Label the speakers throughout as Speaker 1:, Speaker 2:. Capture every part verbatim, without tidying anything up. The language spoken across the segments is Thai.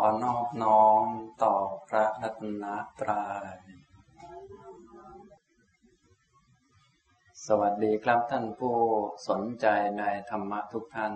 Speaker 1: อนอบน้อมต่อพระรัตนตรัยสวัสดีครับท่านผู้สนใจในธรรมะทุกท่าน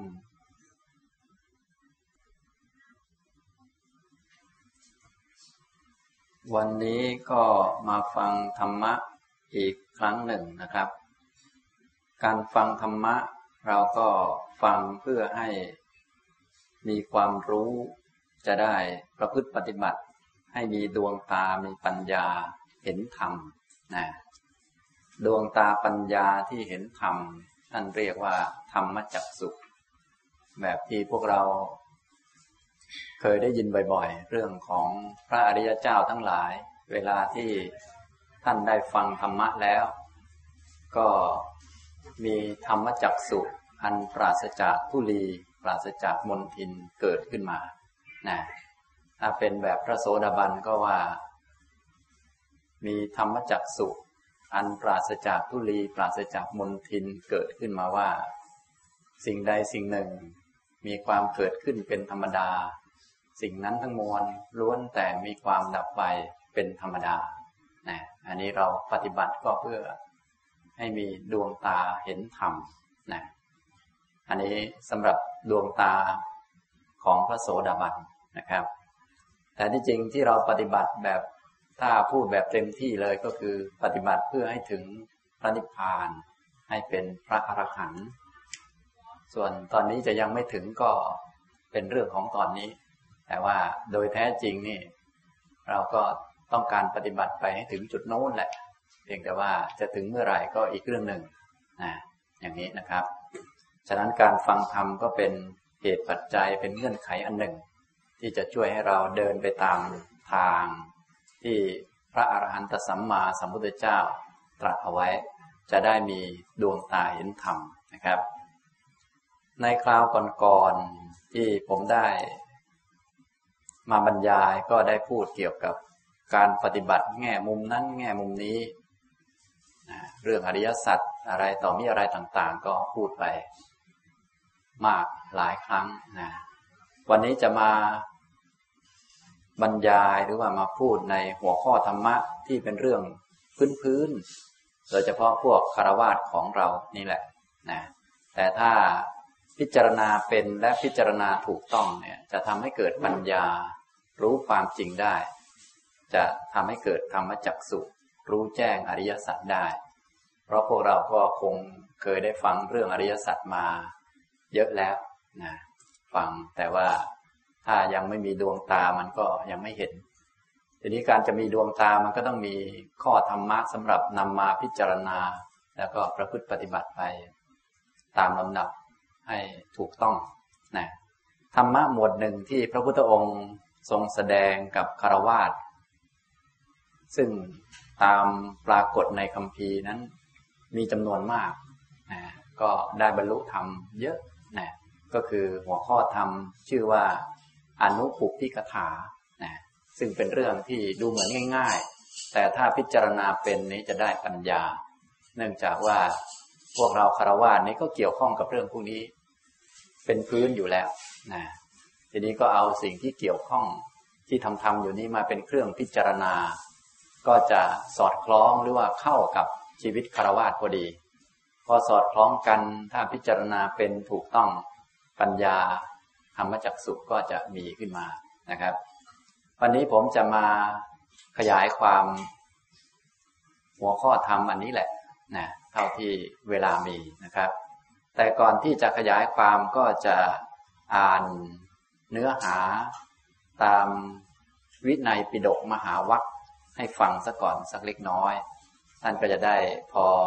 Speaker 1: วันนี้ก็มาฟังธรรมะอีกครั้งหนึ่งนะครับการฟังธรรมะเราก็ฟังเพื่อให้มีความรู้จะได้ประพฤติปฏิบัติให้มีดวงตามีปัญญาเห็นธรรมนะดวงตาปัญญาที่เห็นธรรมท่านเรียกว่าธรรมจักษุแบบที่พวกเราเคยได้ยินบ่อยๆเรื่องของพระอริยเจ้าทั้งหลายเวลาที่ท่านได้ฟังธรรมะแล้วก็มีธรรมจักษุอันปราศจากทุลีปราศจากมลทินเกิดขึ้นมานะถ้าเป็นแบบพระโสดาบันก็ว่ามีธรรมจักษุอันปราศจากทุลีปราศจากมลทินเกิดขึ้นมาว่าสิ่งใดสิ่งหนึ่งมีความเกิดขึ้นเป็นธรรมดาสิ่งนั้นทั้งมวลล้วนแต่มีความดับไปเป็นธรรมดานะอันนี้เราปฏิบัติก็เพื่อให้มีดวงตาเห็นธรรมนะอันนี้สำหรับดวงตาของพระโสดาบันนะครับแต่ที่จริงที่เราปฏิบัติแบบถ้าพูดแบบเต็มที่เลยก็คือปฏิบัติเพื่อให้ถึงพระนิพพานให้เป็นพระอรหันต์ส่วนตอนนี้จะยังไม่ถึงก็เป็นเรื่องของตอนนี้แต่ว่าโดยแท้จริงนี่เราก็ต้องการปฏิบัติไปให้ถึงจุดโน้นแหละเพียงแต่ว่าจะถึงเมื่อไหร่ก็อีกเรื่องหนึ่งนะอย่างนี้นะครับฉะนั้นการฟังธรรมก็เป็นเหตุปัจจัยเป็นเงื่อนไขอันหนึ่งที่จะช่วยให้เราเดินไปตามทางที่พระอรหันตสัมมาสัมพุทธเจ้าตรัสเอาไว้จะได้มีดวงตาเห็นธรรมนะครับในคราวก่อนๆที่ผมได้มาบรรยายก็ได้พูดเกี่ยวกับการปฏิบัติแง่มุมนั้นแง่มุมนี้นะเรื่องอริยสัจอะไรต่อมีอะไรต่างๆก็พูดไปมากหลายครั้งนะวันนี้จะมาบรรยายหรือว่ามาพูดในหัวข้อธรรมะที่เป็นเรื่องพื้นๆโดยเฉพาะพวกฆราวาสของเรานี่แหละนะแต่ถ้าพิจารณาเป็นและพิจารณาถูกต้องเนี่ยจะทำให้เกิดปัญญารู้ความจริงได้จะทำให้เกิดธรรมจักษุรู้แจ้งอริยสัจได้เพราะพวกเราก็คงเคยได้ฟังเรื่องอริยสัจมาเยอะแล้วนะฟังแต่ว่าถ้ายังไม่มีดวงตามันก็ยังไม่เห็นทีนี้การจะมีดวงตามันก็ต้องมีข้อธรรมะสำหรับนำมาพิจารณาแล้วก็ประพฤติปฏิบัติไปตามลำดับให้ถูกต้องนะธรรมะหมวดหนึ่งที่พระพุทธองค์ทรงแสดงกับฆราวาสซึ่งตามปรากฏในคัมภีร์นั้นมีจำนวนมากนะก็ได้บรรลุธรรมเยอะนะก็คือหัวข้อธรรมชื่อว่าอนุปุพพิกถานะซึ่งเป็นเรื่องที่ดูเหมือนง่ายๆแต่ถ้าพิจารณาเป็นนี้จะได้ปัญญาเนื่องจากว่าพวกเราฆราวาสนี้ก็เกี่ยวข้องกับเรื่องพวกนี้เป็นพื้นอยู่แล้วนะทีนี้ก็เอาสิ่งที่เกี่ยวข้องที่ทำทำอยู่นี้มาเป็นเครื่องพิจารณาก็จะสอดคล้องหรือว่าเข้ากับชีวิตฆราวาสพอดีพอสอดคล้องกันถ้าพิจารณาเป็นถูกต้องปัญญาธรรมจักษุก็จะมีขึ้นมานะครับวันนี้ผมจะมาขยายความหัวข้อธรรมอันนี้แหละนะเท่าที่เวลามีนะครับแต่ก่อนที่จะขยายความก็จะอ่านเนื้อหาตามวินัยปิฎกมหาวรรคให้ฟังซะก่อนสักเล็กน้อยท่านก็จะได้พอ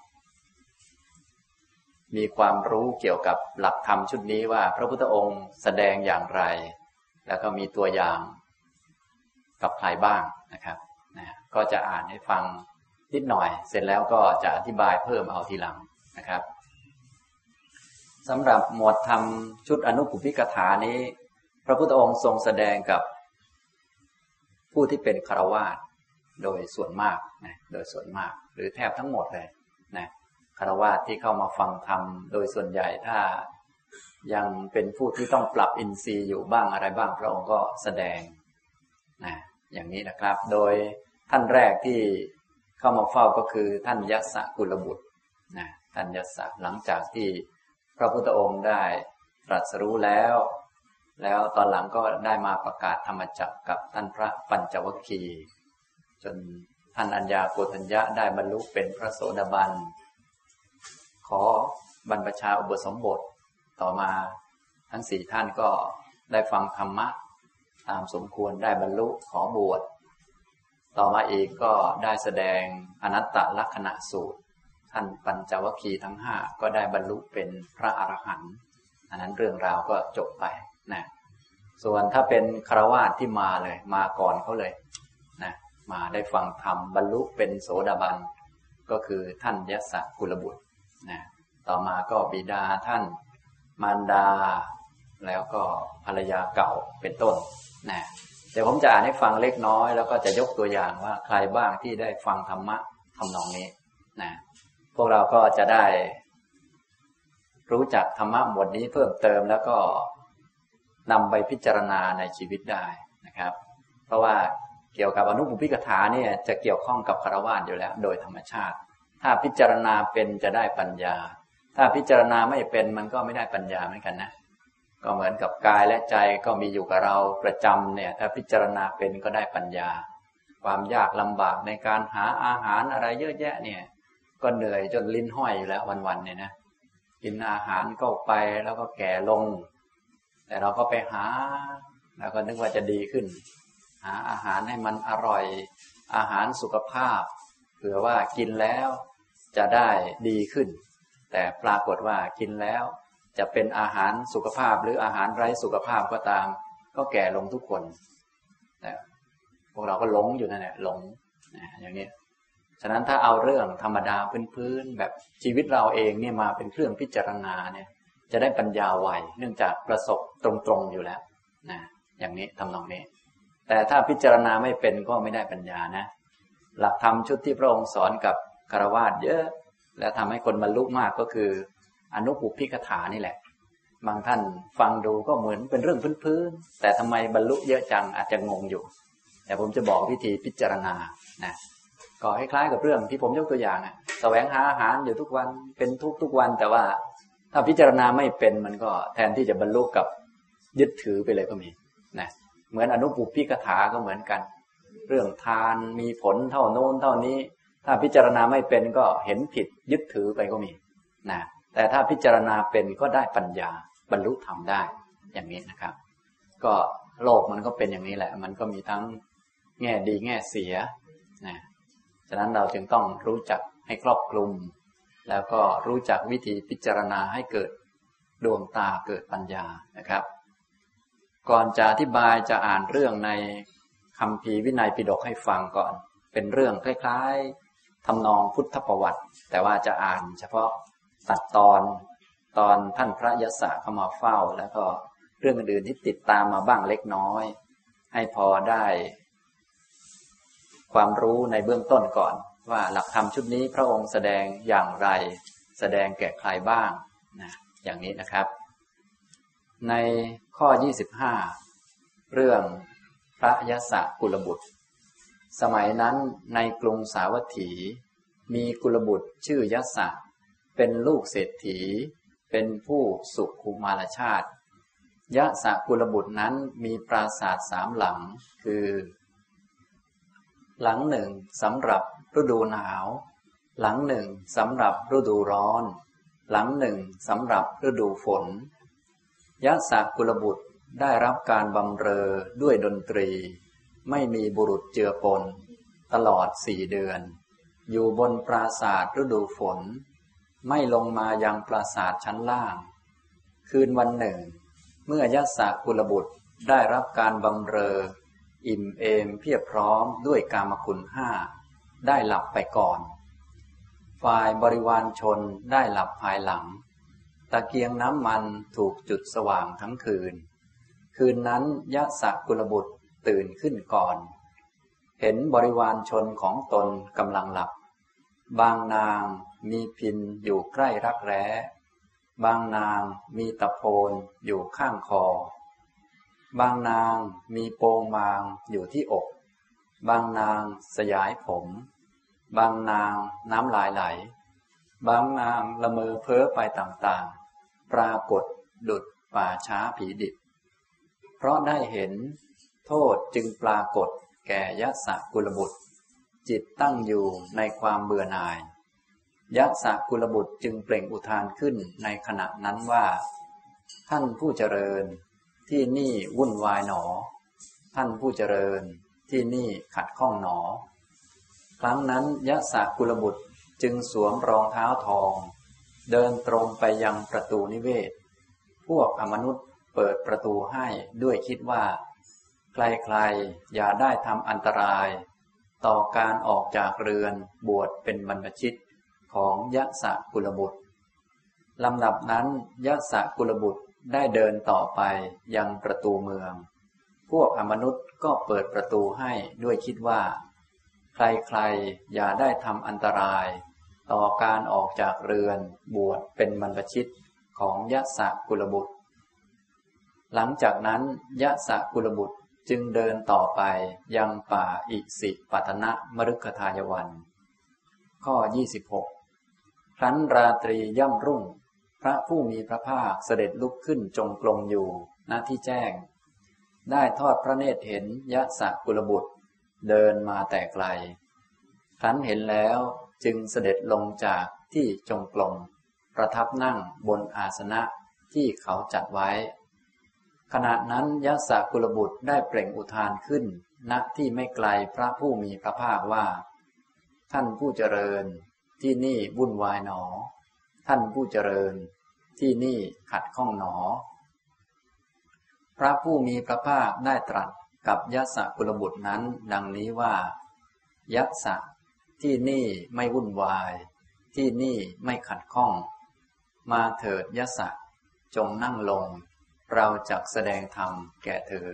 Speaker 1: มีความรู้เกี่ยวกับหลักธรรมชุดนี้ว่าพระพุทธองค์แสดงอย่างไรแล้วก็มีตัวอย่างกับใครบ้างนะครับนะก็จะอ่านให้ฟังนิดหน่อยเสร็จแล้วก็จะอธิบายเพิ่มเอาทีหลังนะครับสำหรับหมวดธรรมชุดอนุปุพพิกถานี้พระพุทธองค์ทรงแสดงกับผู้ที่เป็นฆราวาสโดยส่วนมากนะโดยส่วนมากหรือแทบทั้งหมดเลยนะฆราวาสที่เข้ามาฟังธรรมโดยส่วนใหญ่ถ้ายังเป็นผู้ที่ต้องปรับอินทรีย์อยู่บ้างอะไรบ้างพระองค์ก็แสดงนะอย่างนี้นะครับ โดยท่านแรกที่เข้ามาเฝ้าก็คือท่านยัสสกุลบุตรนะท่านยัสสะหลังจากที่พระพุทธองค์ได้ตรัสรู้แล้วแล้วตอนหลังก็ได้มาประกาศธรรมจักรกับท่านพระปัญจวัคคีย์จนท่านอัญญาโกฏัญญะได้บรรลุเป็นพระโสดาบันขอบรรพชาอุปสมบทต่อมาทั้งสี่ท่านก็ได้ฟังธรรมะตามสมควรได้บรรลุขอบวชต่อมาอีกก็ได้แสดงอนัตตลักษณะสูตรท่านปัญจวัคคีย์ทั้งห้าก็ได้บรรลุเป็นพระอรหันต์อันนั้นเรื่องราวก็จบไปนะส่วนถ้าเป็นฆราวาสที่มาเลยมาก่อนเขาเลยนะมาได้ฟังธรรมบรรลุเป็นโสดาบันก็คือท่านยัสสกุลบุตรนะต่อมาก็บิดาท่านมารดาแล้วก็ภรรยาเก่าเป็นต้นนะเดี๋ยวผมจะอ่านให้ฟังเล็กน้อยแล้วก็จะยกตัวอย่างว่าใครบ้างที่ได้ฟังธรรมะทำนองนี้นะพวกเราก็จะได้รู้จักธรรมะหมวดนี้เพิ่มเติมแล้วก็นำไปพิจารณาในชีวิตได้นะครับเพราะว่าเกี่ยวกับอนุปุพพิกถาเนี่ยจะเกี่ยวข้องกับฆราวาสอยู่แล้วโดยธรรมชาติถ้าพิจารณาเป็นจะได้ปัญญาถ้าพิจารณาไม่เป็นมันก็ไม่ได้ปัญญาเหมือนกันนะก็เหมือนกับกายและใจก็มีอยู่กับเราประจำเนี่ยถ้าพิจารณาเป็นก็ได้ปัญญาความยากลำบากในการหาอาหารอะไรเยอะแยะเนี่ยก็เหนื่อยจนลิ้นห้อยอยู่แล้ววันๆเนี่ยนะกินอาหารก็ไปแล้วก็แก่ลงแต่เราก็ไปหาแล้วก็นึกว่าจะดีขึ้นหาอาหารให้มันอร่อยอาหารสุขภาพเผื่อว่ากินแล้วจะได้ดีขึ้นแต่ปรากฏว่ากินแล้วจะเป็นอาหารสุขภาพหรืออาหารไร้สุขภาพก็ตามก็แก่ลงทุกคนแต่พวกเราก็หลงอยู่นั่นแหละหลงอย่างนี้ฉะนั้นถ้าเอาเรื่องธรรมดาพื้นๆแบบชีวิตเราเองเนี่ยมาเป็นเครื่องพิจารณาเนี่ยจะได้ปัญญาไวเนื่องจากประสบตรงๆอยู่แล้วนะอย่างนี้ทำนองนี้แต่ถ้าพิจารณาไม่เป็นก็ไม่ได้ปัญญานะหลักธรรมชุดที่พระองค์สอนกับฆราวาสเยอะและทำให้คนบรรลุมากก็คืออนุปุพพิกถานี่แหละบางท่านฟังดูก็เหมือนเป็นเรื่องพื้นๆแต่ทำไมบรรลุเยอะจังอาจจะงงอยู่แต่ผมจะบอกวิธีพิจารณานะก็คล้ายๆกับเรื่องที่ผมยกตัวอย่างอ่ะแสวงหาอาหารอยู่ทุกวันเป็นทุกทุกวันแต่ว่าถ้าพิจารณาไม่เป็นมันก็แทนที่จะบรรลุกับยึดถือไปเลยก็มีนะเหมือนอนุปุพพิกถาก็เหมือนกันเรื่องทานมีผลเท่าโน้นเท่านี้ถ้าพิจารณาไม่เป็นก็เห็นผิดยึดถือไปก็มีนะแต่ถ้าพิจารณาเป็นก็ได้ปัญญาบรรลุธรรมได้อย่างนี้นะครับก็โลกมันก็เป็นอย่างนี้แหละมันก็มีทั้งแง่ดีแง่เสียนะฉะนั้นเราจึงต้องรู้จักให้ครอบคลุมแล้วก็รู้จักวิธีพิจารณาให้เกิดดวงตาเกิดปัญญานะครับก่อนจะอธิบายจะอ่านเรื่องในคัมภีร์วินัยปิฎกให้ฟังก่อนเป็นเรื่องคล้ายๆทำนองพุทธประวัติแต่ว่าจะอ่านเฉพาะตัดตอนตอนท่านพระยศเข้ามาเฝ้าแล้วก็เรื่องอื่นๆที่ติดตามมาบ้างเล็กน้อยให้พอได้ความรู้ในเบื้องต้นก่อนว่าหลักธรรมชุดนี้พระองค์แสดงอย่างไรแสดงแก่ใครบ้างนะอย่างนี้นะครับในข้อยี่สิบห้าเรื่องพระยศกุลบุตรสมัยนั้นในกรุงสาวัตถีมีกุลบุตรชื่อยศเป็นลูกเศรษฐีเป็นผู้สุขุมารชาติยศกุลบุตรนั้นมีปราสาทสามหลังคือหลังหนึ่งสำหรับฤดูหนาวหลังหนึ่งสำหรับฤดูร้อนหลังหนึ่งสำหรับฤดูฝนยศกุลบุตรได้รับการบำเรอด้วยดนตรีไม่มีบุรุษเจือปนตลอดสี่เดือนอยู่บนปราสาทฤดูฝนไม่ลงมายังปราสาทชั้นล่างคืนวันหนึ่งเมื่อยศกุลบุตรได้รับการบำเรออิ่มเอมเพียบพร้อมด้วยกามคุณห้าได้หลับไปก่อนฝ่ายบริวารชนได้หลับภายหลังตะเกียงน้ำมันถูกจุดสว่างทั้งคืนคืนนั้นยศกุลบุตรตื่นขึ้นก่อนเห็นบริวารชนของตนกำลังหลับบางนางมีพินอยู่ใกล้รักแร้บางนางมีตะโพนอยู่ข้างคอบางนางมีโปงบางอยู่ที่อกบางนางสยายผมบางนางน้ำลายไหลบางนางละเมอเพ้อไปต่างๆปรากฏดุจป่าช้าผีดิบเพราะได้เห็นโทษจึงปรากฏแก่ยสกุลบุตรจิตตั้งอยู่ในความเบื่อหน่ายยสกุลบุตรจึงเปล่งอุทานขึ้นในขณะนั้นว่าท่านผู้เจริญที่นี่วุ่นวายหนอท่านผู้เจริญที่นี่ขัดข้องหนอครั้งนั้นยสกุลบุตรจึงสวมรองเท้าทองเดินตรงไปยังประตูนิเวศพวกอมนุษย์เปิดประตูให้ด้วยคิดว่าใครๆอย่าได้ทำอันตรายต่อการออกจากเรือนบวชเป็นบรรพชิตของยสกุลบุตรลำดับนั้นยสกุลบุตรได้เดินต่อไปยังประตูเมืองพวกอมนุษย์ก็เปิดประตูให้ด้วยคิดว่าใครๆอย่าได้ทำอันตรายต่อการออกจากเรือนบวชเป็นบรรพชิตของยสกุลบุตรหลังจากนั้นยสกุลบุตรจึงเดินต่อไปยังป่าอิสิปตนมฤคทายวัน ข้อยี่สิบหกครั้นราตรีย่ำรุ่งพระผู้มีพระภาคเสด็จลุกขึ้นจงกรมอยู่ณที่แจ้งได้ทอดพระเนตรเห็นยสกุลบุตรเดินมาแต่ไกลครั้นเห็นแล้วจึงเสด็จลงจากที่จงกรมประทับนั่งบนอาสนะที่เขาจัดไว้ขณะนั้นยสกุลบุตรได้เปล่งอุทานขึ้นณที่ไม่ไกลพระผู้มีพระภาคว่าท่านผู้เจริญที่นี่วุ่นวายหนอท่านผู้เจริญที่นี่ขัดข้องหนอพระผู้มีพระภาคได้ตรัสกับยสกุลบุตรนั้นดังนี้ว่ายัสสะที่นี่ไม่วุ่นวายที่นี่ไม่ขัดข้องมาเถิดยัสสะจงนั่งลงเราจักแสดงธรรมแก่เธอ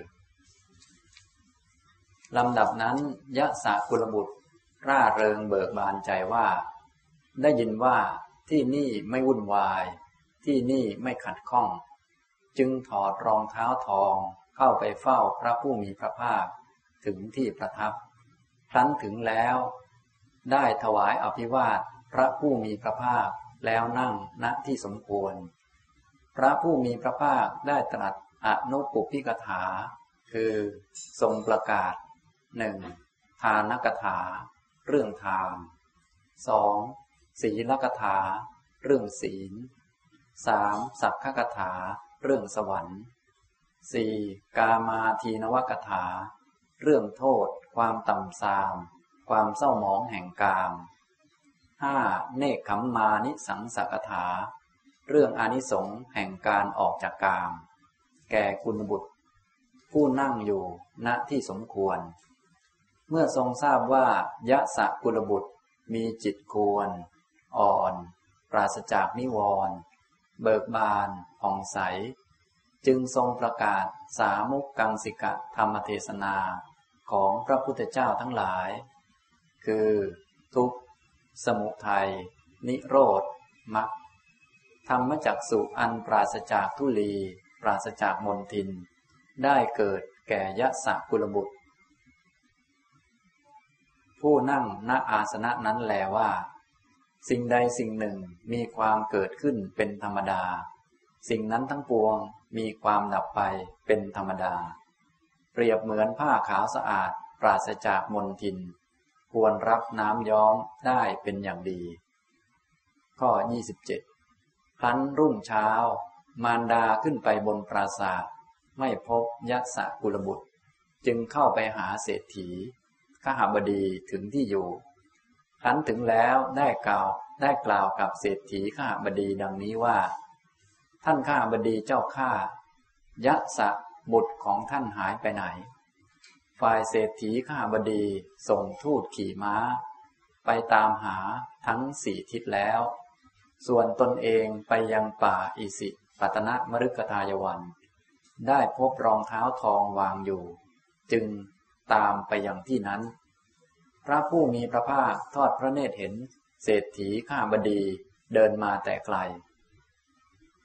Speaker 1: ลำดับนั้นยสกุลบุตรร่าเริงเบิกบานใจว่าได้ยินว่าที่นี่ไม่วุ่นวายที่นี่ไม่ขัดข้องจึงถอดรองเท้าทองเข้าไปเฝ้าพระผู้มีพระภาคถึงที่ประทับครั้นถึงแล้วได้ถวายอภิวาทพระผู้มีพระภาคแล้วนั่งณที่สมควรพระผู้มีพระภาคได้ตรัสอนุปุพพิกถาคือทรงประกาศหนึ่งทานกถาเรื่องทานสองศีลกถาเรื่องศีลสามสัพพกถาเรื่องสวรรค์สี่กามาทีนวกถาเรื่องโทษความต่ำทรามความเศร้าหมองแห่งกามห้าเนกขัมมานิสังสกถาเรื่องอานิสงส์แห่งการออกจากกามแก่กุลบุตรผู้นั่งอยู่ณที่สมควรเมื่อทรงทราบว่ายสกุลบุตรมีจิตควรอ่อนปราศจากนิวรณ์เบิกบานผ่องใสจึงทรงประกาศสามุกกังสิกะธรรมเทศนาของพระพุทธเจ้าทั้งหลายคือทุกข์สมุทัยนิโรธมรรคธรรมจักสุอันปราศจากทุลีปราศจากมลทินได้เกิดแก่ยสกุลบุตรผู้นั่งณอาสนะนั้นแลว่าสิ่งใดสิ่งหนึ่งมีความเกิดขึ้นเป็นธรรมดาสิ่งนั้นทั้งปวงมีความดับไปเป็นธรรมดาเปรียบเหมือนผ้าขาวสะอาดปราศจากมลทินควรรับน้ำย้อมได้เป็นอย่างดีข้อยี่สิบเจ็ดครั้นรุ่งเช้ามารดาขึ้นไปบนปราสาทไม่พบยสกุลบุตรจึงเข้าไปหาเศรษฐีขหบดีถึงที่อยู่ครั้นถึงแล้วได้กล่าวได้กล่าวกับเศรษฐีขหบดีดังนี้ว่าท่านขหบดีเจ้าข้ายสบุตรของท่านหายไปไหนฝ่ายเศรษฐีขหบดีส่งทูตขี่ม้าไปตามหาทั้งสี่ทิศแล้วส่วนตนเองไปยังป่าอิสิปตนมฤคทายวันได้พบรองเท้าทองวางอยู่จึงตามไปยังที่นั้นพระผู้มีพระภาคทอดพระเนตรเห็นเศรษฐีขหบดีเดินมาแต่ไกล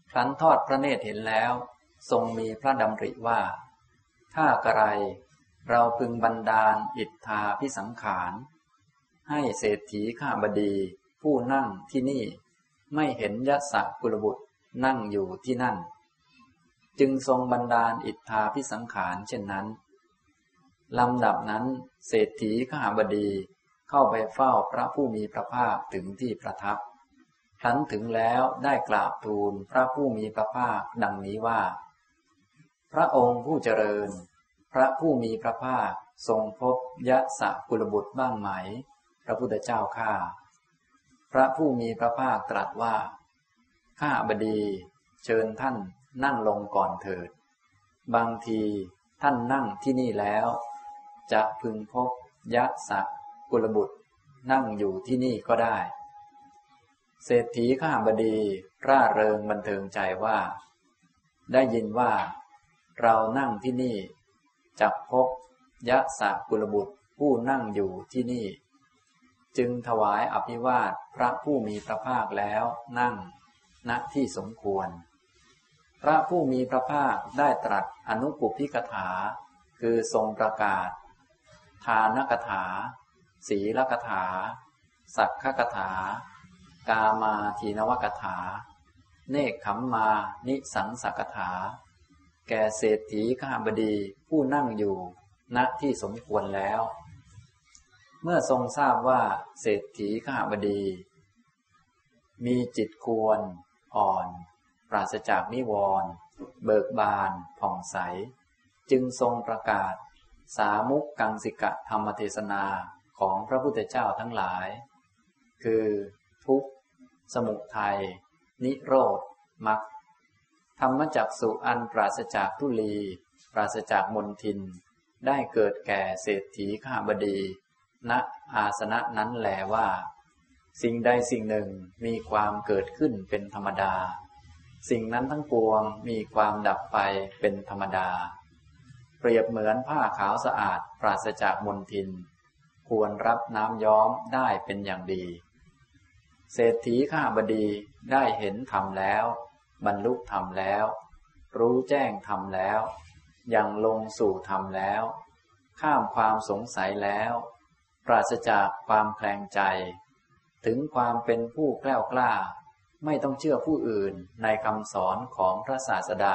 Speaker 1: ครั้นทอดพระเนตรเห็นแล้วทรงมีพระดำริว่าถ้ากระไรเราพึงบันดาลอิทธาภิสังขารให้เศรษฐีข้าบดีผู้นั่งที่นี่ไม่เห็นยสกุลบุตรนั่งอยู่ที่นั่นจึงทรงบันดาลอิทธาภิสังขารเช่นนั้นลำดับนั้นเศรษฐีข้าบดีเข้าไปเฝ้าพระผู้มีพระภาคถึงที่ประทับครั้นถึงแล้วได้กราบทูลพระผู้มีพระภาคดังนี้ว่าพระองค์ผู้เจริญพระผู้มีพระภาคทรงพบยสกุลบุตรบ้างไหมพระพุทธเจ้าข้าพระผู้มีพระภาคตรัสว่าข้าบดีเชิญท่านนั่งลงก่อนเถิดบางทีท่านนั่งที่นี่แล้วจะพึงพบยสกุลบุตรนั่งอยู่ที่นี่ก็ได้เศรษฐีข้าบดีร่าเริงบันเทิงใจว่าได้ยินว่าเรานั่งที่นี่จักพบยสกุลบุตรผู้นั่งอยู่ที่นี่จึงถวายอภิวาทพระผู้มีพระภาคแล้วนั่งณที่สมควรพระผู้มีพระภาคได้ตรัสอนุปุพพิกถาคือทรงประกาศทานกถาศีลกถาสักขกถากามาทีนวกถาเนกขัมมานิสังสกถาแก่เศรษฐีข้าบดีผู้นั่งอยู่ณที่สมควรแล้วเมื่อทรงทราบว่าเศรษฐีข้าบดีมีจิตควรอ่อนปราศจากนิวรณ์เบิกบานผ่องใสจึงทรงประกาศสามุกกังสิกะธรรมเทศนาของพระพุทธเจ้าทั้งหลายคือทุกข์สมุทัยนิโรธมรรคธรรมจักสุอันปราศจากทุลีปราศจากมลทินได้เกิดแก่เศรษฐีข้าบดีณอาสนะนั้นแลว่าสิ่งใดสิ่งหนึ่งมีความเกิดขึ้นเป็นธรรมดาสิ่งนั้นทั้งปวงมีความดับไปเป็นธรรมดาเปรียบเหมือนผ้าขาวสะอาดปราศจากมลทินควรรับน้ำย้อมได้เป็นอย่างดีเศรษฐีข้าบดีได้เห็นธรรมแล้วบรรลุธรรมแล้วรู้แจ้งธรรมแล้วยังลงสู่ธรรมแล้วข้ามความสงสัยแล้วปราศจากความแคลงใจถึงความเป็นผู้แกล้วกล้าไม่ต้องเชื่อผู้อื่นในคำสอนของพระศาสดา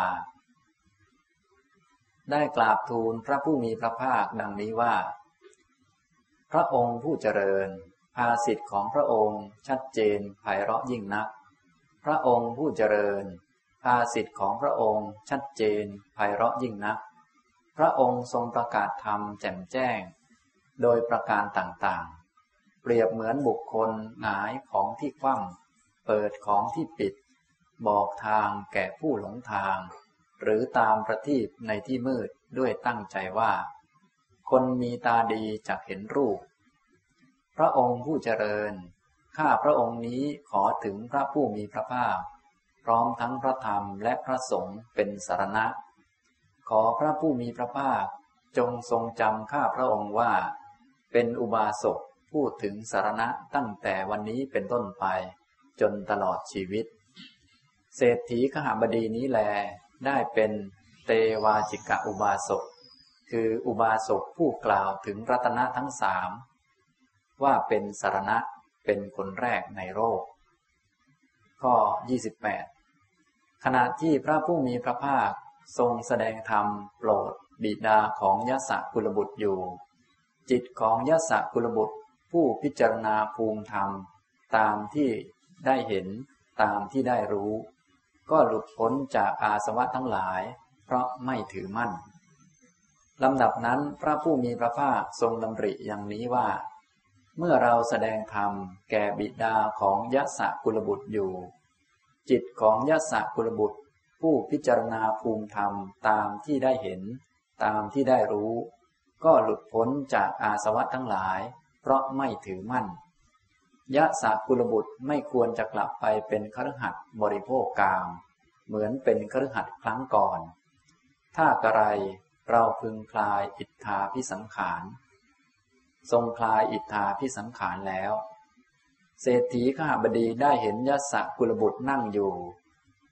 Speaker 1: ได้กราบทูลพระผู้มีพระภาคดังนี้ว่าพระองค์ผู้เจริญภาษิตของพระองค์ชัดเจนไพเราะยิ่งนักพระองค์ผู้เจริญภาษิตของพระองค์ชัดเจนไพเราะยิ่งนักพระองค์ทรงประกาศธรรมแจ่มแจ้งโดยประการต่างๆเปรียบเหมือนบุคคลหงายของที่คว่ำเปิดของที่ปิดบอกทางแก่ผู้หลงทางหรือตามประทีปในที่มืดด้วยตั้งใจว่าคนมีตาดีจักเห็นรูปพระองค์ผู้เจริญข้าพระองค์นี้ขอถึงพระผู้มีพระภาคพร้อมทั้งพระธรรมและพระสงฆ์เป็นสรณะขอพระผู้มีพระภาคจงทรงจำข้าพระองค์ว่าเป็นอุบาสกพูดถึงสรณะตั้งแต่วันนี้เป็นต้นไปจนตลอดชีวิตเศรษฐีขหบดีนี้แลได้เป็นเตวาจิกะอุบาสกคืออุบาสกผู้กล่าวถึงรัตนะทั้งสามว่าเป็นสรณะเป็นคนแรกในโลกข้อยี่สิบแปดขณะที่พระผู้มีพระภาคทรงแสดงธรรมโปรดบิดาของยสกุลบุตรอยู่จิตของยสกุลบุตรผู้พิจารณาภูมิธรรมตามที่ได้เห็นตามที่ได้รู้ก็หลุดพ้นจากอาสวะทั้งหลายเพราะไม่ถือมั่นลำดับนั้นพระผู้มีพระภาคทรงดำริอย่างนี้ว่าเมื่อเราแสดงธรรมแก่บิดาของยสกุลบุตรอยู่จิตของยสกุลบุตรผู้พิจารณาภูมิธรรมตามที่ได้เห็นตามที่ได้รู้ก็หลุดพ้นจากอาสวะทั้งหลายเพราะไม่ถือมั่นยสกุลบุตรไม่ควรจะกลับไปเป็นคฤหัสถ์บริโภคกามเหมือนเป็นคฤหัสถ์ครั้งก่อนถ้ากระไรเราพึงคลายอิทธาภิสังขารทรงคลายอิทธาภิสังขารแล้วเศรษฐีข้าบดีได้เห็นยสกุลบุตรนั่งอยู่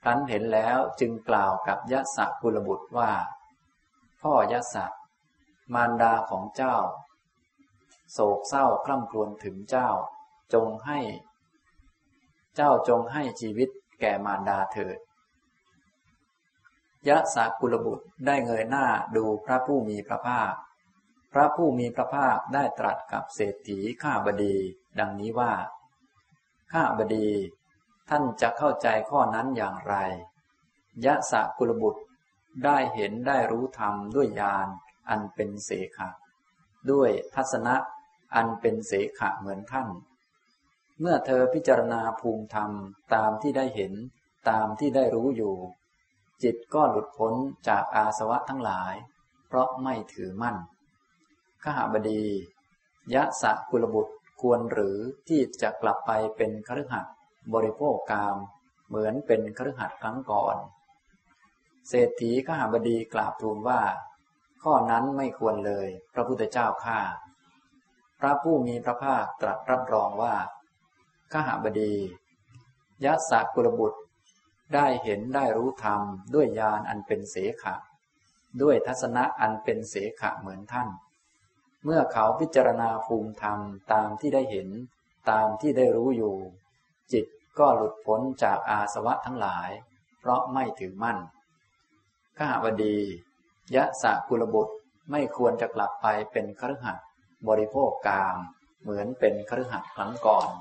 Speaker 1: ครั้นเห็นแล้วจึงกล่าวกับยสกุลบุตรว่าพ่อยสมารดาของเจ้าโศกเศร้าคร่ำครวญถึงเจ้าจงให้เจ้าจงให้ชีวิตแก่มารดาเถิดยสกุลบุตรได้เงยหน้าดูพระผู้มีพระภาคพระผู้มีพระภาคได้ตรัสกับเศรษฐีข้าบดีดังนี้ว่าข้าบดีท่านจะเข้าใจข้อนั้นอย่างไรยสกุลบุตรได้เห็นได้รู้ธรรมด้วยญาณอันเป็นเสขะด้วยทัศนะอันเป็นเสขะเหมือนท่านเมื่อเธอพิจารณาภูมิธรรมตามที่ได้เห็นตามที่ได้รู้อยู่จิตก็หลุดพ้นจากอาสวะทั้งหลายเพราะไม่ถือมั่นขหบดียสกุลบุตรควรหรือที่จะกลับไปเป็นคฤหัสถ์บริโภคกามเหมือนเป็นคฤหัสถ์ครั้งก่อนเศรษฐีขหบดีกราบทูลว่าข้อนั้นไม่ควรเลยพระพุทธเจ้าข้าพระผู้มีพระภาคตรัสรับรองว่าขหบดียสกุลบุตรได้เห็นได้รู้ธรรมด้วยญาณอันเป็นเสขะด้วยทัศนะอันเป็นเสขะเหมือนท่านเมื่อเขาพิจารณาภูมิธรรมตามที่ได้เห็นตามที่ได้รู้อยู่จิตก็หลุดพ้นจากอาสวะทั้งหลายเพราะไม่ถือมั่นขหบดียสกุลบุตรไม่ควรจะกลับไปเป็นคฤหัสถ์บริโภคกามเหมือนเป็นคฤหัสถ์ครั้งก่อน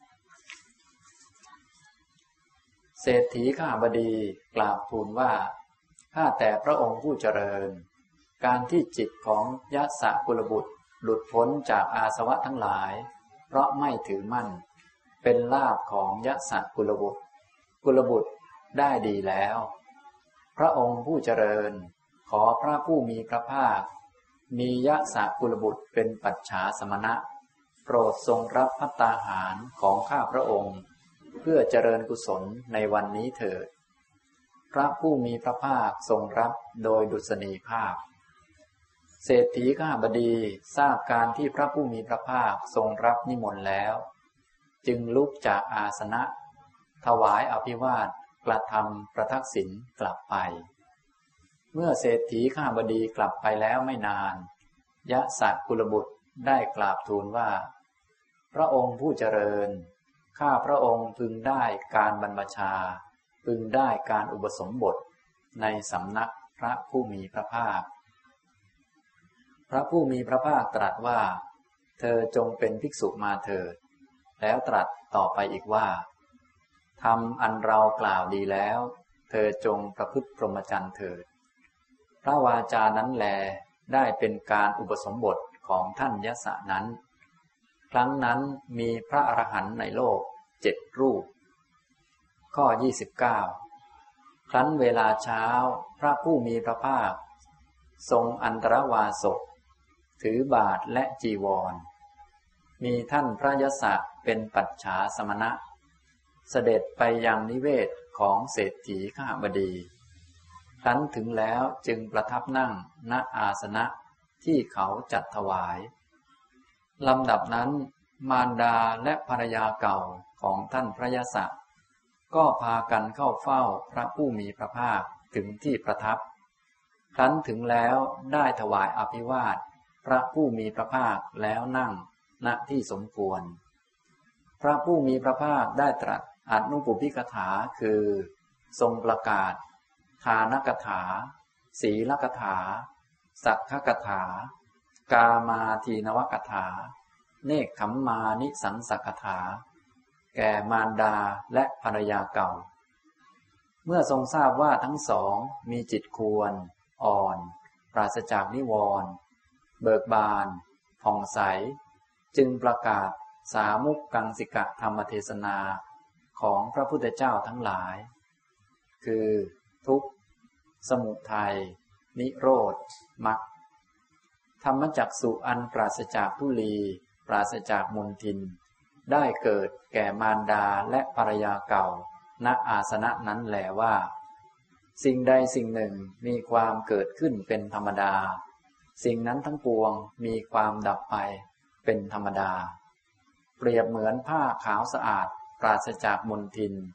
Speaker 1: เศรษฐีขหบดีกราบทูลว่าข้าแต่พระองค์ผู้เจริญการที่จิตของยสกุลบุตรหลุดพ้นจากอาสวะทั้งหลายเพราะไม่ถือมั่นเป็นลาภของยสกุลบุตรกุลบุตรได้ดีแล้วพระองค์ผู้เจริญขอพระผู้มีพระภาคมียสกุลบุตรเป็นปัจฉาสมณะโปรดทรงรับภัตตาหารของข้าพระองค์เพื่อเจริญกุศลในวันนี้เถิดพระผู้มีพระภาคทรงรับโดยดุษณีภาพเศรษฐีขหบดีทราบการที่พระผู้มีพระภาคทรงรับนิมนต์แล้วจึงลุกจากอาสนะถวายอภิวาทกระทำประทักษิณกลับไปเมื่อเศรษฐีขหบดีกลับไปแล้วไม่นานยสกุลบุตรได้กราบทูลว่าพระองค์ผู้เจริญข้าพระองค์พึงได้การบรรพชาพึงได้การอุปสมบทในสำนักพระผู้มีพระภาคพระผู้มีพระภาคตรัสว่าเธอจงเป็นภิกษุมาเถิดแล้วตรัสต่อไปอีกว่าธรรมอันเรากล่าวดีแล้วเธอจงประพฤติพรหมจรรย์เถิดพระวาจานั้นแลได้เป็นการอุปสมบทของท่านยสนั้นครั้งนั้นมีพระอรหันต์ในโลกเจ็ดรูปข้อยี่สิบเก้าครั้นเวลาเช้าพระผู้มีพระภาคทรงอันตรวาสกถือบาทและจีวรมีท่านพระยศเป็นปัจฉาสมณะเสด็จไปยังนิเวศของเศรษฐีขหบดีครั้นถึงแล้วจึงประทับนั่งณอาสนะที่เขาจัดถวายลำดับนั้นมารดาและภรรยาเก่าของท่านพระยศก็พากันเข้าเฝ้าพระผู้มีพระภาคถึงที่ประทับครั้นถึงแล้วได้ถวายอภิวาทพระผู้มีพระภาคแล้วนั่งณที่สมควรพระผู้มีพระภาคได้ตรัสอนุปุพพิกถาคือทรงประกาศทานกถาศีลกถาสัทธกถากามาทีนวกถาเนกขัมมานิสังสกถาแก่มารดาและภรรยาเก่าเมื่อทรงทราบว่าทั้งสองมีจิตควรอ่อนปราศจากนิวรณ์เบิกบานผ่องใสจึงประกาศสามุกกังสิกะธรรมเทศนาของพระพุทธเจ้าทั้งหลายคือทุกข์สมุทัยนิโรธมรรคธรรมจักษุอันปราศจากทุลีปราศจากมลทินได้เกิดแก่มารดาและภรรยาเก่าณอาสนะนั้นแลว่าสิ่งใดสิ่งหนึ่งมีความเกิดขึ้นเป็นธรรมดาสิ่งนั้นทั้งปวงมีความดับไปเป็นธรรมดาเปรียบเหมือนผ้าขาวสะอาดปราศจากมลทิน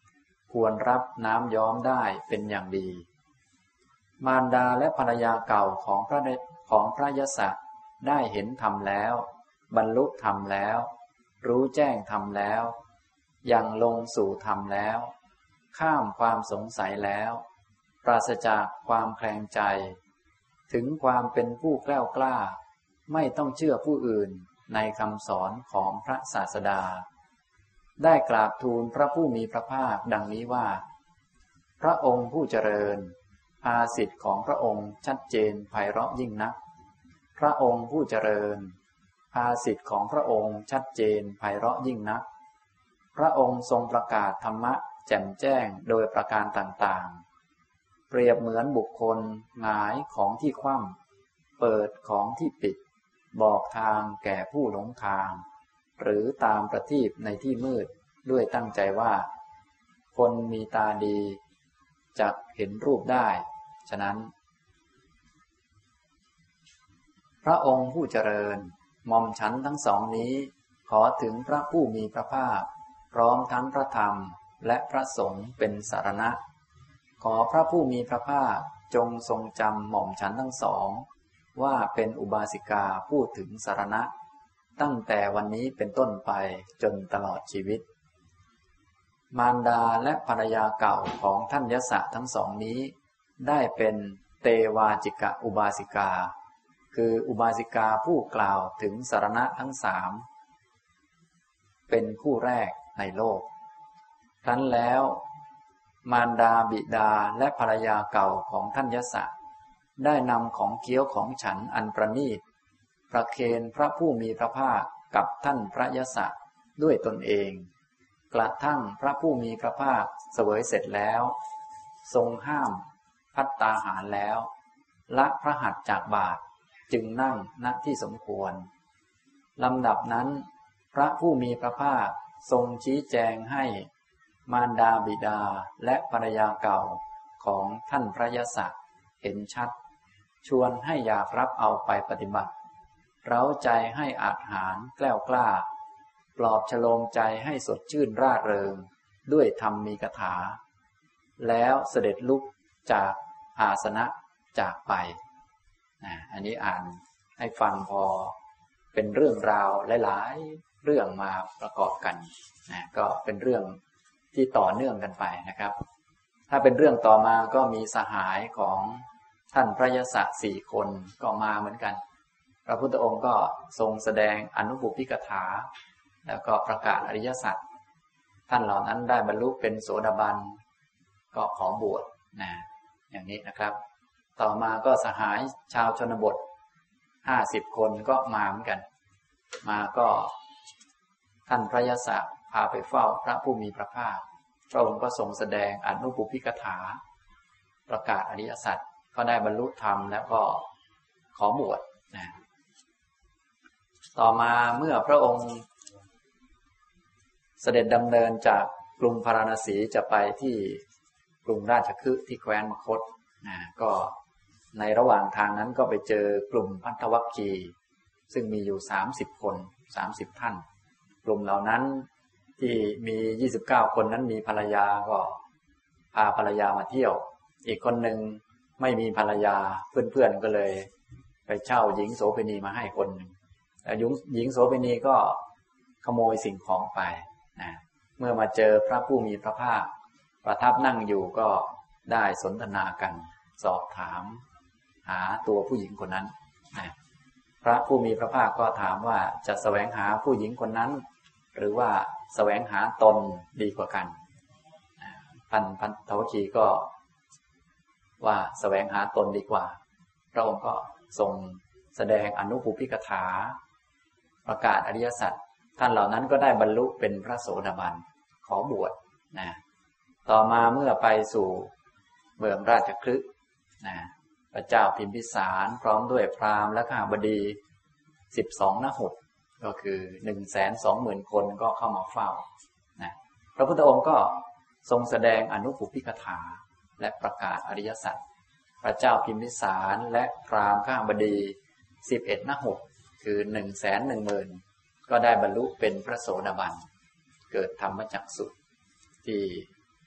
Speaker 1: ควรรับน้ำย้อมได้เป็นอย่างดีมารดาและภรรยาเก่าของพระของพระยศได้เห็นธรรมแล้วบรรลุธรรมแล้วรู้แจ้งธรรมแล้วยังลงสู่ธรรมแล้วข้ามความสงสัยแล้วปราศจากความแคลงใจถึงความเป็นผู้แกล้วกล้าไม่ต้องเชื่อผู้อื่นในคำสอนของพระศาสดาได้กราบทูลพระผู้มีพระภาคดังนี้ว่าพระองค์ผู้เจริญภาษิตของพระองค์ชัดเจนไพเราะยิ่งนักพระองค์ผู้เจริญภาษิตของพระองค์ชัดเจนไพเราะยิ่งนักพระองค์ทรงประกาศธรรมะแจ่มแจ้งโดยประการต่างๆเปรียบเหมือนบุคคลหงายของที่คว่ำเปิดของที่ปิดบอกทางแก่ผู้หลงทางหรือตามประทีปในที่มืดด้วยตั้งใจว่าคนมีตาดีจะเห็นรูปได้ฉะนั้นพระองค์ผู้เจริญหม่อมฉันทั้งสองนี้ขอถึงพระผู้มีพระภาคพร้อมทั้งพระธรรมและพระสงฆ์เป็นสรณะขอพระผู้มีพระภาคจงทรงจำหม่อมฉันทั้งสองว่าเป็นอุบาสิกาผู้ถึงสรณะตั้งแต่วันนี้เป็นต้นไปจนตลอดชีวิตมารดาและภรรยาเก่าของท่านยศทั้งสองนี้ได้เป็นเตวาจิกะอุบาสิกาคืออุบาสิกาผู้กล่าวถึงสรณะทั้งสามเป็นคู่แรกในโลกครั้นแล้วมารดาบิดาและภรรยาเก่าของท่านยศได้นำของเคี้ยวของฉันอันประณีตประเคนพระผู้มีพระภาคกับท่านพระยศด้วยตนเองกระทั่งพระผู้มีพระภาคเสวยเสร็จแล้วทรงห้ามภัตตาหารแล้วละพระหัตถ์จากบาตรจึงนั่งณที่สมควรลำดับนั้นพระผู้มีพระภาคทรงชี้แจงให้มารดาบิดาและภรรยาเก่าของท่านพระยศเห็นชัดชวนให้อยากรับเอาไปปฏิบัติเร้าใจให้อาจหาญแกล้วกล้าปลอบฉโลมใจให้สดชื่นร่าเริงด้วยธรรมมีคาถาแล้วเสด็จลุกจากอาสนะจากไปอันนี้อ่านให้ฟังพอเป็นเรื่องราวหลายๆเรื่องมาประกอบกันนะก็เป็นเรื่องที่ต่อเนื่องกันไปนะครับถ้าเป็นเรื่องต่อมาก็มีสหายของท่านพระยศสี่คนก็มาเหมือนกันพระพุทธองค์ก็ทรงแสดงอนุบุพพิกถาแล้วก็ประกาศอริยสัจท่านเหล่านั้นได้บรรลุเป็นโสดาบันก็ขอบวชนะอย่างนี้นะครับต่อมาก็สหายชาวชนบทห้าสิบคนก็มาเหมือนกันมาก็ท่านพระยศพาไปเฝ้าพระผู้มีพระภาคพระองค์ก็ทรงแสดงอนุบุพพิกถาประกาศอริยสัจก็ได้บรรลุธรรมแล้วก็ขอบวชนะต่อมาเมื่อพระองค์เสด็จดำเนินจากกรุงพาราณสีจะไปที่กรุงราชคฤห์ที่แคว้นมคธนะก็ในระหว่างทางนั้นก็ไปเจอกลุ่มพัทธวัคคีย์ซึ่งมีอยู่สามสิบคนสามสิบท่านกลุ่มเหล่านั้นที่มียี่สิบเก้าคนนั้นมีภรรยาก็พาภรรยามาเที่ยวอีกคนหนึ่งไม่มีภรรยาเพื่อนๆก็เลยไปเช่าหญิงโสเภณีมาให้คนหนึ่งแต่หญิงโสเภณีก็ขโมยสิ่งของไปนะเมื่อมาเจอพระผู้มีพระภาคประทับนั่งอยู่ก็ได้สนทนากันสอบถามหาตัวผู้หญิงคนนั้นนะพระผู้มีพระภาคก็ถามว่าจะแสวงหาผู้หญิงคนนั้นหรือว่าแสวงหาตนดีกว่ากันพันพันทวคีก็ว่าแสวงหาตนดีกว่าพระองค์ก็ทรงแสดงอนุบุพพิกถาประกาศอริยสัจท่านเหล่านั้นก็ได้บรรลุเป็นพระโสดาบันขอบวชนะต่อมาเมื่อไปสู่เมืองราชคฤห์นะพระเจ้าพิมพิสารพร้อมด้วยพราหมณ์และข้าบดีสิบสองนหฏก็คือหนึ่งแสนสองหมื่นคนก็เข้ามาเฝ้านะพระพุทธองค์ก็ทรงแสดงอนุบุพพิกถาและประกาศอริยสัจพระเจ้าพิมพิสารและพราหมณ์ข้าบดีสิบเอ็ดนหฏคือหนึ่งแสนหนึ่งหมื่นก็ได้บรรลุเป็นพระโสดาบันเกิดธรรมจักสุที่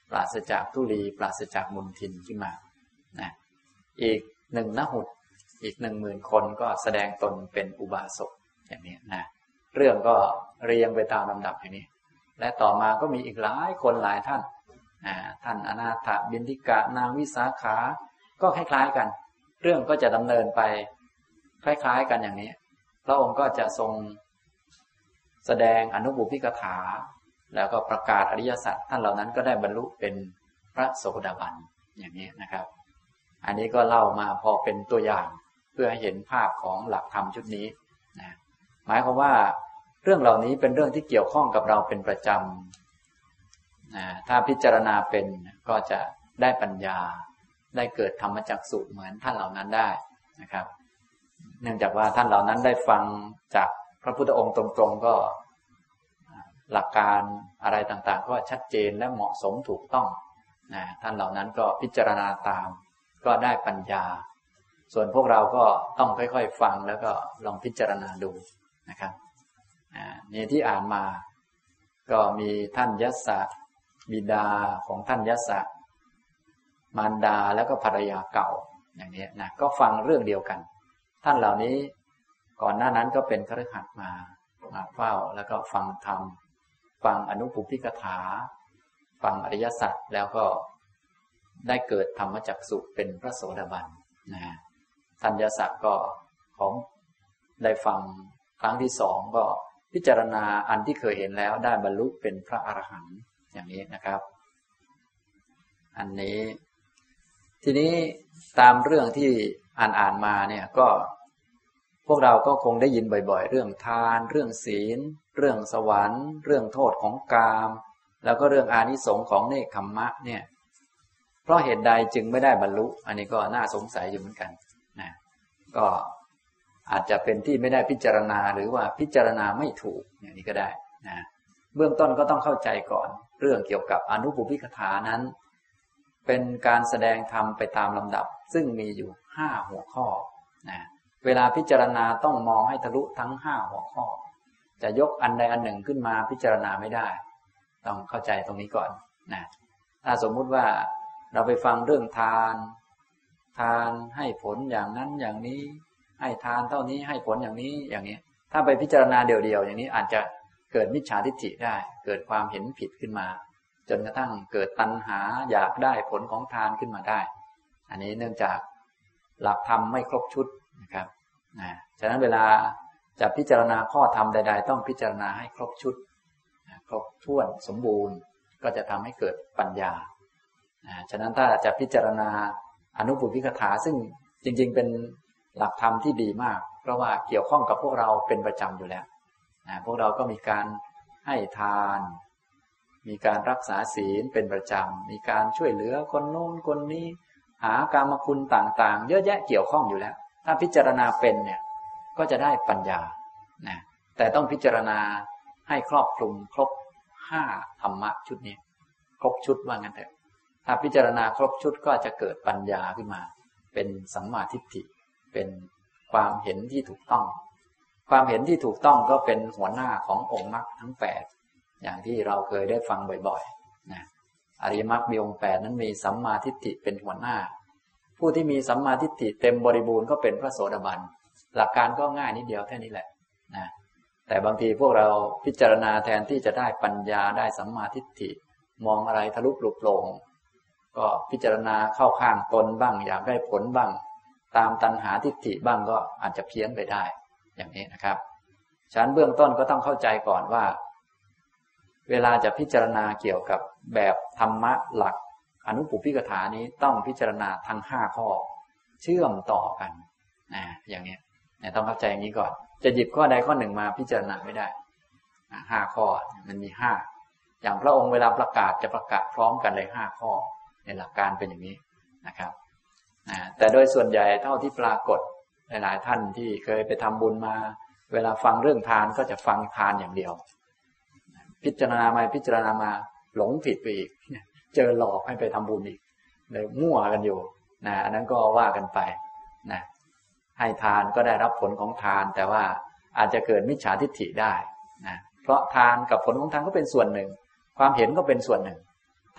Speaker 1: ปราศจากทุลีปราศจากมลทินขึ้นมานะอีกหนึ่งนหุตอีกหนึ่งหมื่นคนก็แสดงตนเป็นอุบาสกอย่างนี้นะเรื่องก็เรียงไปตามลำดับอย่างนี้และต่อมาก็มีอีกหลายคนหลายท่านท่านอนาถบิณฑิกะนางวิสาขาก็คล้ายๆกันเรื่องก็จะดำเนินไปคล้ายๆกันอย่างนี้พระองค์ก็จะทรงแสดงอนุบุพพิกถาแล้วก็ประกาศอริยสัจท่านเหล่านั้นก็ได้บรรลุเป็นพระโสดาบันอย่างนี้นะครับอันนี้ก็เล่ามาพอเป็นตัวอย่างเพื่อให้เห็นภาพของหลักธรรมชุดนี้นะหมายความว่าเรื่องเหล่านี้เป็นเรื่องที่เกี่ยวข้องกับเราเป็นประจำนะถ้าพิจารณาเป็นก็จะได้ปัญญาได้เกิดธรรมจักษุเหมือนท่านเหล่านั้นได้นะครับเนื่องจากว่าท่านเหล่านั้นได้ฟังจากพระพุทธองค์ตรงๆก็หลักการอะไรต่างๆก็ชัดเจนและเหมาะสมถูกต้องนะท่านเหล่านั้นก็พิจารณาตามก็ได้ปัญญาส่วนพวกเราก็ต้องค่อยๆฟังแล้วก็ลองพิจารณาดูนะครับนี่ที่อ่านมาก็มีท่านยัสสะบิดาของท่านยัสสะมารดาแล้วก็ภรรยาเก่าอย่างนี้นะก็ฟังเรื่องเดียวกันท่านเหล่านี้ก่อนหน้านั้นก็เป็นคฤหัสถ์มามาเฝ้าแล้วก็ฟังธรรมฟังอนุปุพพิกถาฟังอริยสัจแล้วก็ได้เกิดธรรมจักษุเป็นพระโสดาบันนะท่านยัสสะก็ของได้ฟังครั้งที่สองก็พิจารณาอันที่เคยเห็นแล้วได้บรรลุเป็นพระอรหันต์อย่างนี้นะครับอันนี้ทีนี้ตามเรื่องที่อ่านอ่านมาเนี่ยก็พวกเราก็คงได้ยินบ่อยๆเรื่องทานเรื่องศีลเรื่องสวรรค์เรื่องโทษของกามแล้วก็เรื่องอานิสงส์ของเนกขัมมะเนี่ยเพราะเหตุใดจึงไม่ได้บรรลุอันนี้ก็น่าสงสัยอยู่เหมือนกันนะก็อาจจะเป็นที่ไม่ได้พิจารณาหรือว่าพิจารณาไม่ถูกอย่างนี้ก็ได้นะเบื้องต้นก็ต้องเข้าใจก่อนเรื่องเกี่ยวกับอนุปุพพิกถานั้นเป็นการแสดงธรรมไปตามลำดับซึ่งมีอยู่ห้าหัวข้อนะเวลาพิจารณาต้องมองให้ทะลุทั้งห้าหัวข้อจะยกอันใดอันหนึ่งขึ้นมาพิจารณาไม่ได้ต้องเข้าใจตรงนี้ก่อนนะถ้าสมมุติว่าเราไปฟังเรื่องทานทานให้ผลอย่างนั้นอย่างนี้ให้ทานเท่านี้ให้ผลอย่างนี้อย่างนี้ถ้าไปพิจารณาเดี่ยวๆอย่างนี้อาจจะเกิดมิจฉาทิฏฐิได้เกิดความเห็นผิดขึ้นมาจนกระทั่งเกิดตัณหาอยากได้ผลของทานขึ้นมาได้อันนี้เนื่องจากหลักธรรมไม่ครบชุดนะครับนะฉะนั้นเวลาจะพิจารณาข้อธรรมใดๆต้องพิจารณาให้ครบชุดนะครบถ้วนสมบูรณ์ก็จะทำให้เกิดปัญญานะฉะนั้นถ้าจะพิจารณาอนุปุพพิกถาซึ่งจริงๆเป็นหลักธรรมที่ดีมากเพราะว่าเกี่ยวข้องกับพวกเราเป็นประจำอยู่แล้วนะพวกเราก็มีการให้ทานมีการรักษาศีลเป็นประจำมีการช่วยเหลือคนโน้นคนนี้หากามคุณต่างๆเยอะแยะเกี่ยวข้องอยู่แล้วถ้าพิจารณาเป็นเนี่ยก็จะได้ปัญญานะแต่ต้องพิจารณาให้ครอบคลุมครบห้าธรรมะชุดนี้ครบชุดว่างั้นเถอะถ้าพิจารณาครบชุดก็จะเกิดปัญญาขึ้นมาเป็นสัมมาทิฏฐิเป็นความเห็นที่ถูกต้องความเห็นที่ถูกต้องก็เป็นหัวหน้าขององค์มรรคทั้งแปดอย่างที่เราเคยได้ฟังบ่อยๆนะอริยมรรคมีองค์แปดนั้นมีสัมมาทิฏฐิเป็นหัวหน้าผู้ที่มีสัมมาทิฏฐิเต็มบริบูรณ์ก็เป็นพระโสดาบันหลักการก็ง่ายนิดเดียวแค่นี้แหละนะแต่บางทีพวกเราพิจารณาแทนที่จะได้ปัญญาได้สัมมาทิฏฐิมองอะไรทะลุปลุกโปร่งก็พิจารณาเข้าข้างตนบ้างอยากได้ผลบ้างตามตัณหาทิฏฐิบ้างก็อาจจะเพี้ยนไปได้อย่างนี้นะครับฉะนั้นเบื้องต้นก็ต้องเข้าใจก่อนว่าเวลาจะพิจารณาเกี่ยวกับแบบธรรมะหลักอนุปุพพิกถานี้ต้องพิจารณาทั้งห้าข้อเชื่อมต่อกันนะอย่างนี้เนี่ยต้องเข้าใจอย่างนี้ก่อนจะหยิบข้อใดข้อหนึ่งมาพิจารณาไม่ได้ห้าข้อมันมีห้าอย่างพระองค์เวลาประกาศจะประกาศพร้อมกันเลยห้าข้อในหลักการเป็นอย่างนี้นะครับนะแต่โดยส่วนใหญ่เท่าที่ปรากฏหลายๆท่านที่เคยไปทำบุญมาเวลาฟังเรื่องทานก็จะฟังทานอย่างเดียวพิจารณามาพิจารณามาหลงผิดไปอีกเจอหลอกให้ไปทำบุญอีกเลยมั่วกันอยู่นะอันนั้นก็ว่ากันไปนะให้ทานก็ได้รับผลของทานแต่ว่าอาจจะเกิดมิจฉาทิฏฐิได้นะเพราะทานกับผลของทานก็เป็นส่วนหนึ่งความเห็นก็เป็นส่วนหนึ่ง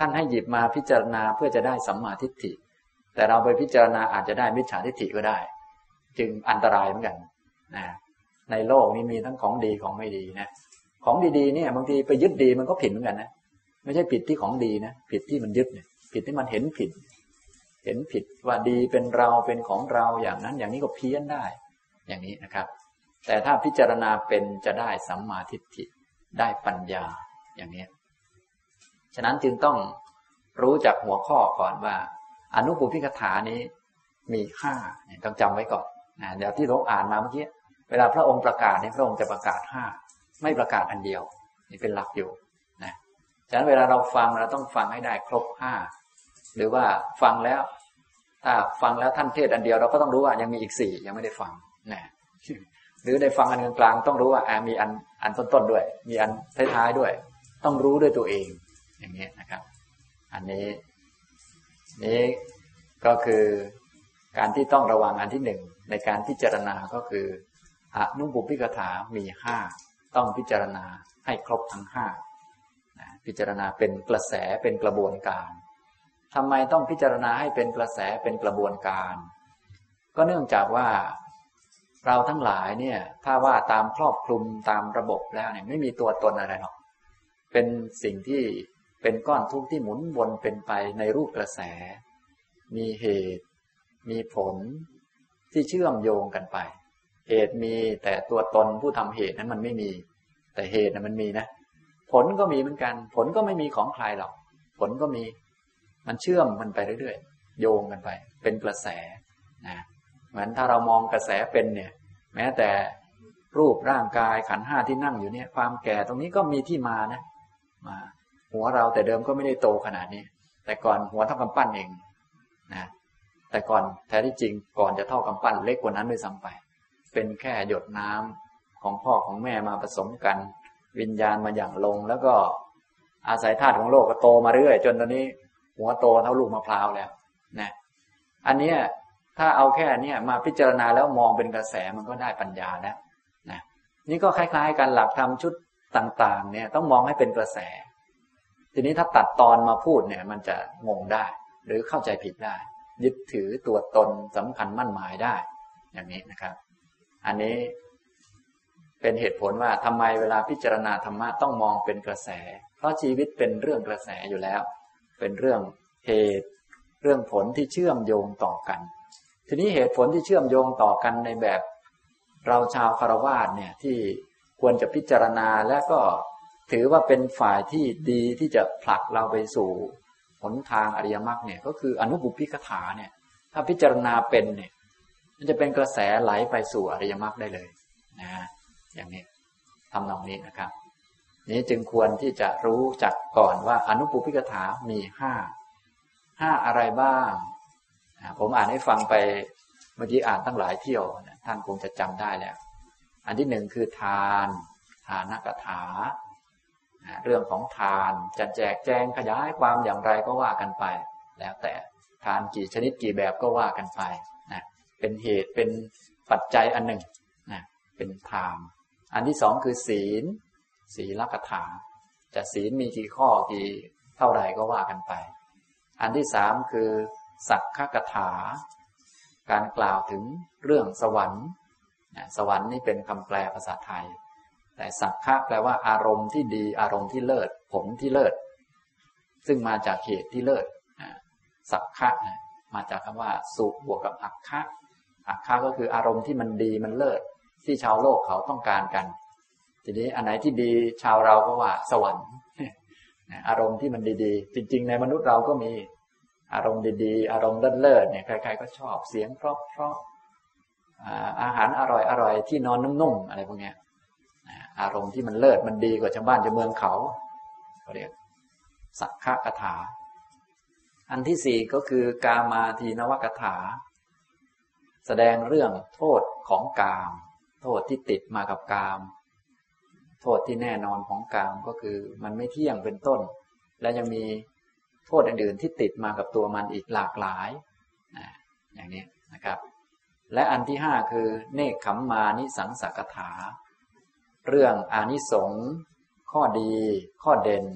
Speaker 2: ท่านให้หยิบมาพิจารณาเพื่อจะได้สัมมาทิฏฐิแต่เราไปพิจารณาอาจจะได้มิจฉาทิฏฐิก็ได้จึงอันตรายเหมือนกันนะในโลกนี้มีทั้งของดีของไม่ดีนะของดีๆเนี่ยบางทีไปยึดดีมันก็ผิดเหมือนกันนะไม่ใช่ผิดที่ของดีนะผิดที่มันยึดเนี่ยผิดที่มันเห็นผิดเห็นผิดว่าดีเป็นเราเป็นของเราอย่างนั้นอย่างนี้ก็เพี้ยนได้อย่างนี้นะครับแต่ถ้าพิจารณาเป็นจะได้สัมมาทิฏฐิได้ปัญญาอย่างนี้ฉะนั้นจึงต้องรู้จักหัวข้อก่อนว่าอนุปุพพิกถานี้มีห้าต้องจำไว้ก่อนนะเดี๋ยวที่เราอ่านมาเมื่อกี้เวลาพระองค์ประกาศเนี่ยพระองค์จะประกาศห้าไม่ประกาศอันเดียวนี่เป็นหลักอยู่นะฉะนั้นเวลาเราฟังเราต้องฟังให้ได้ครบห้าหรือว่าฟังแล้วถ้าฟังแล้วท่านเทศอันเดียวเราก็ต้องรู้ว่ายังมีอีกสี่ยังไม่ได้ฟังนะหรือได้ฟังอันกลางๆต้องรู้ว่าอ่ามีอันอันต้นๆด้วยมีอันท้ายๆด้วยต้องรู้ด้วยตัวเองอย่างนี้นะครับอันนี้นี้ก็คือการที่ต้องระวังอันที่หนึ่งในการพิจารณาก็คืออนุปุพพิกถามีห้าต้องพิจารณาให้ครบทั้งห้าพิจารณาเป็นกระแสเป็นกระบวนการทำไมต้องพิจารณาให้เป็นกระแสเป็นกระบวนการก็เนื่องจากว่าเราทั้งหลายเนี่ยถ้าว่าตามครอบคลุมตามระบบแล้วเนี่ยไม่มีตัวตนอะไรหรอกเป็นสิ่งที่เป็นก้อนทุกข์ที่หมุนวนเป็นไปในรูปกระแสมีเหตุมีผลที่เชื่อมโยงกันไปเหตุมีแต่ตัวตนผู้ทำเหตุนั้นมันไม่มีแต่เหตุนั้นมันมีนะผลก็มีเหมือนกันผลก็ไม่มีของใครหรอกผลก็มีมันเชื่อมมันไปเรื่อยๆโยงกันไปเป็นกระแสนะเหมือนถ้าเรามองกระแสเป็นเนี่ยแม้แต่รูปร่างกายขันธ์ห้าที่นั่งอยู่เนี่ยความแก่ตรงนี้ก็มีที่มานะมาหัวเราแต่เดิมก็ไม่ได้โตขนาดนี้แต่ก่อนหัวเท่ากำปั้นเองนะแต่ก่อนแท้ที่จริงก่อนจะเท่ากำปั้นเล็กกว่านั้นด้วยซ้ำไปเป็นแค่หยดน้ำของพ่อของแม่มาผสมกันวิญญาณมาหยั่งลงแล้วก็อาศัยธาตุของโลกก็โตมาเรื่อยจนตอนนี้หัวโตเท่าลูกมะพร้าวแล้วนะอันนี้ถ้าเอาแค่นี้มาพิจารณาแล้วมองเป็นกระแสมันก็ได้ปัญญาแล้วนะนี่ก็คล้ายๆกันหลักธรรมชุดต่างๆเนี่ยต้องมองให้เป็นกระแสทีนี้ถ้าตัดตอนมาพูดเนี่ยมันจะงงได้หรือเข้าใจผิดได้ยึดถือตัวตนสำคัญมั่นหมายได้อย่างนี้นะครับอันนี้เป็นเหตุผลว่าทำไมเวลาพิจารณาธรรมะต้องมองเป็นกระแสเพราะชีวิตเป็นเรื่องกระแสอยู่แล้วเป็นเรื่องเหตุเรื่องผลที่เชื่อมโยงต่อกันทีนี้เหตุผลที่เชื่อมโยงต่อกันในแบบเราชาวคฤหัสถ์เนี่ยที่ควรจะพิจารณาและก็ถือว่าเป็นฝ่ายที่ดีที่จะผลักเราไปสู่หนทางอริยมรรคเนี่ยก็คืออนุปุพพิกถาเนี่ยถ้าพิจารณาเป็นเนี่ยมันจะเป็นกระแสไหลไปสู่อริยมรรคได้เลยนะอย่างนี้ทำนองนี้นะครับนี้จึงควรที่จะรู้จักก่อนว่าอนุปุพพิกถามีห้าห้าอะไรบ้างผมอ่านให้ฟังไปเมื่อกี้อ่านตั้งหลายเที่ยวท่านคงจะจำได้แล้วอันที่หนึ่งคือทานทานกถาเรื่องของทานจะแจกแจงขยายความอย่างไรก็ว่ากันไปแล้วแต่ทานกี่ชนิดกี่แบบก็ว่ากันไปนะเป็นเหตุเป็นปัจจัยอันหนึ่งนะเป็นทานอันที่สองคือศีลศีลกถาจะศีลมีกี่ข้อกี่เท่าไหร่ก็ว่ากันไปอันที่สามคือสักขกถาการกล่าวถึงเรื่องสวรรค์สวรรค์นี่เป็นคำแปลภาษาไทยแต่สักขะแปลว่าอารมณ์ที่ดีอารมณ์ที่เลิศผลที่เลิศซึ่งมาจากเหตุที่เลิศสักขะมาจากคำว่าสุบวกกับอักขะอักขะก็คืออารมณ์ที่มันดีมันเลิศที่ชาวโลกเขาต้องการกันทีนี้อันไหนที่ดีชาวเราก็ว่าสวรรค์อารมณ์ที่มันดีๆจริงๆในมนุษย์เราก็มีอารมณ์ดีๆอารมณ์เลิศๆเนี่ยใครๆก็ชอบเสียงเพราะๆอาหารอร่อยๆที่นอนนุ่มๆอะไรพวกเนี้ยอารมณ์ที่มันเลิศมันดีกว่าชาวบ้านชาวเมืองเขาเขาเรียกสักขะกถาอันที่สี่ก็คือกามาทีนวกถาแสดงเรื่องโทษของกามโทษที่ติดมากับกามโทษที่แน่นอนของกามก็คือมันไม่เที่ยงเป็นต้นและยังมีโทษอื่นๆที่ติดมากับตัวมันอีกหลากหลายอย่างนี้นะครับและอันที่ห้าคือเนกขัมมานิสังสกถาเรื่องอานิสงส์ข้อดีข้อเด่น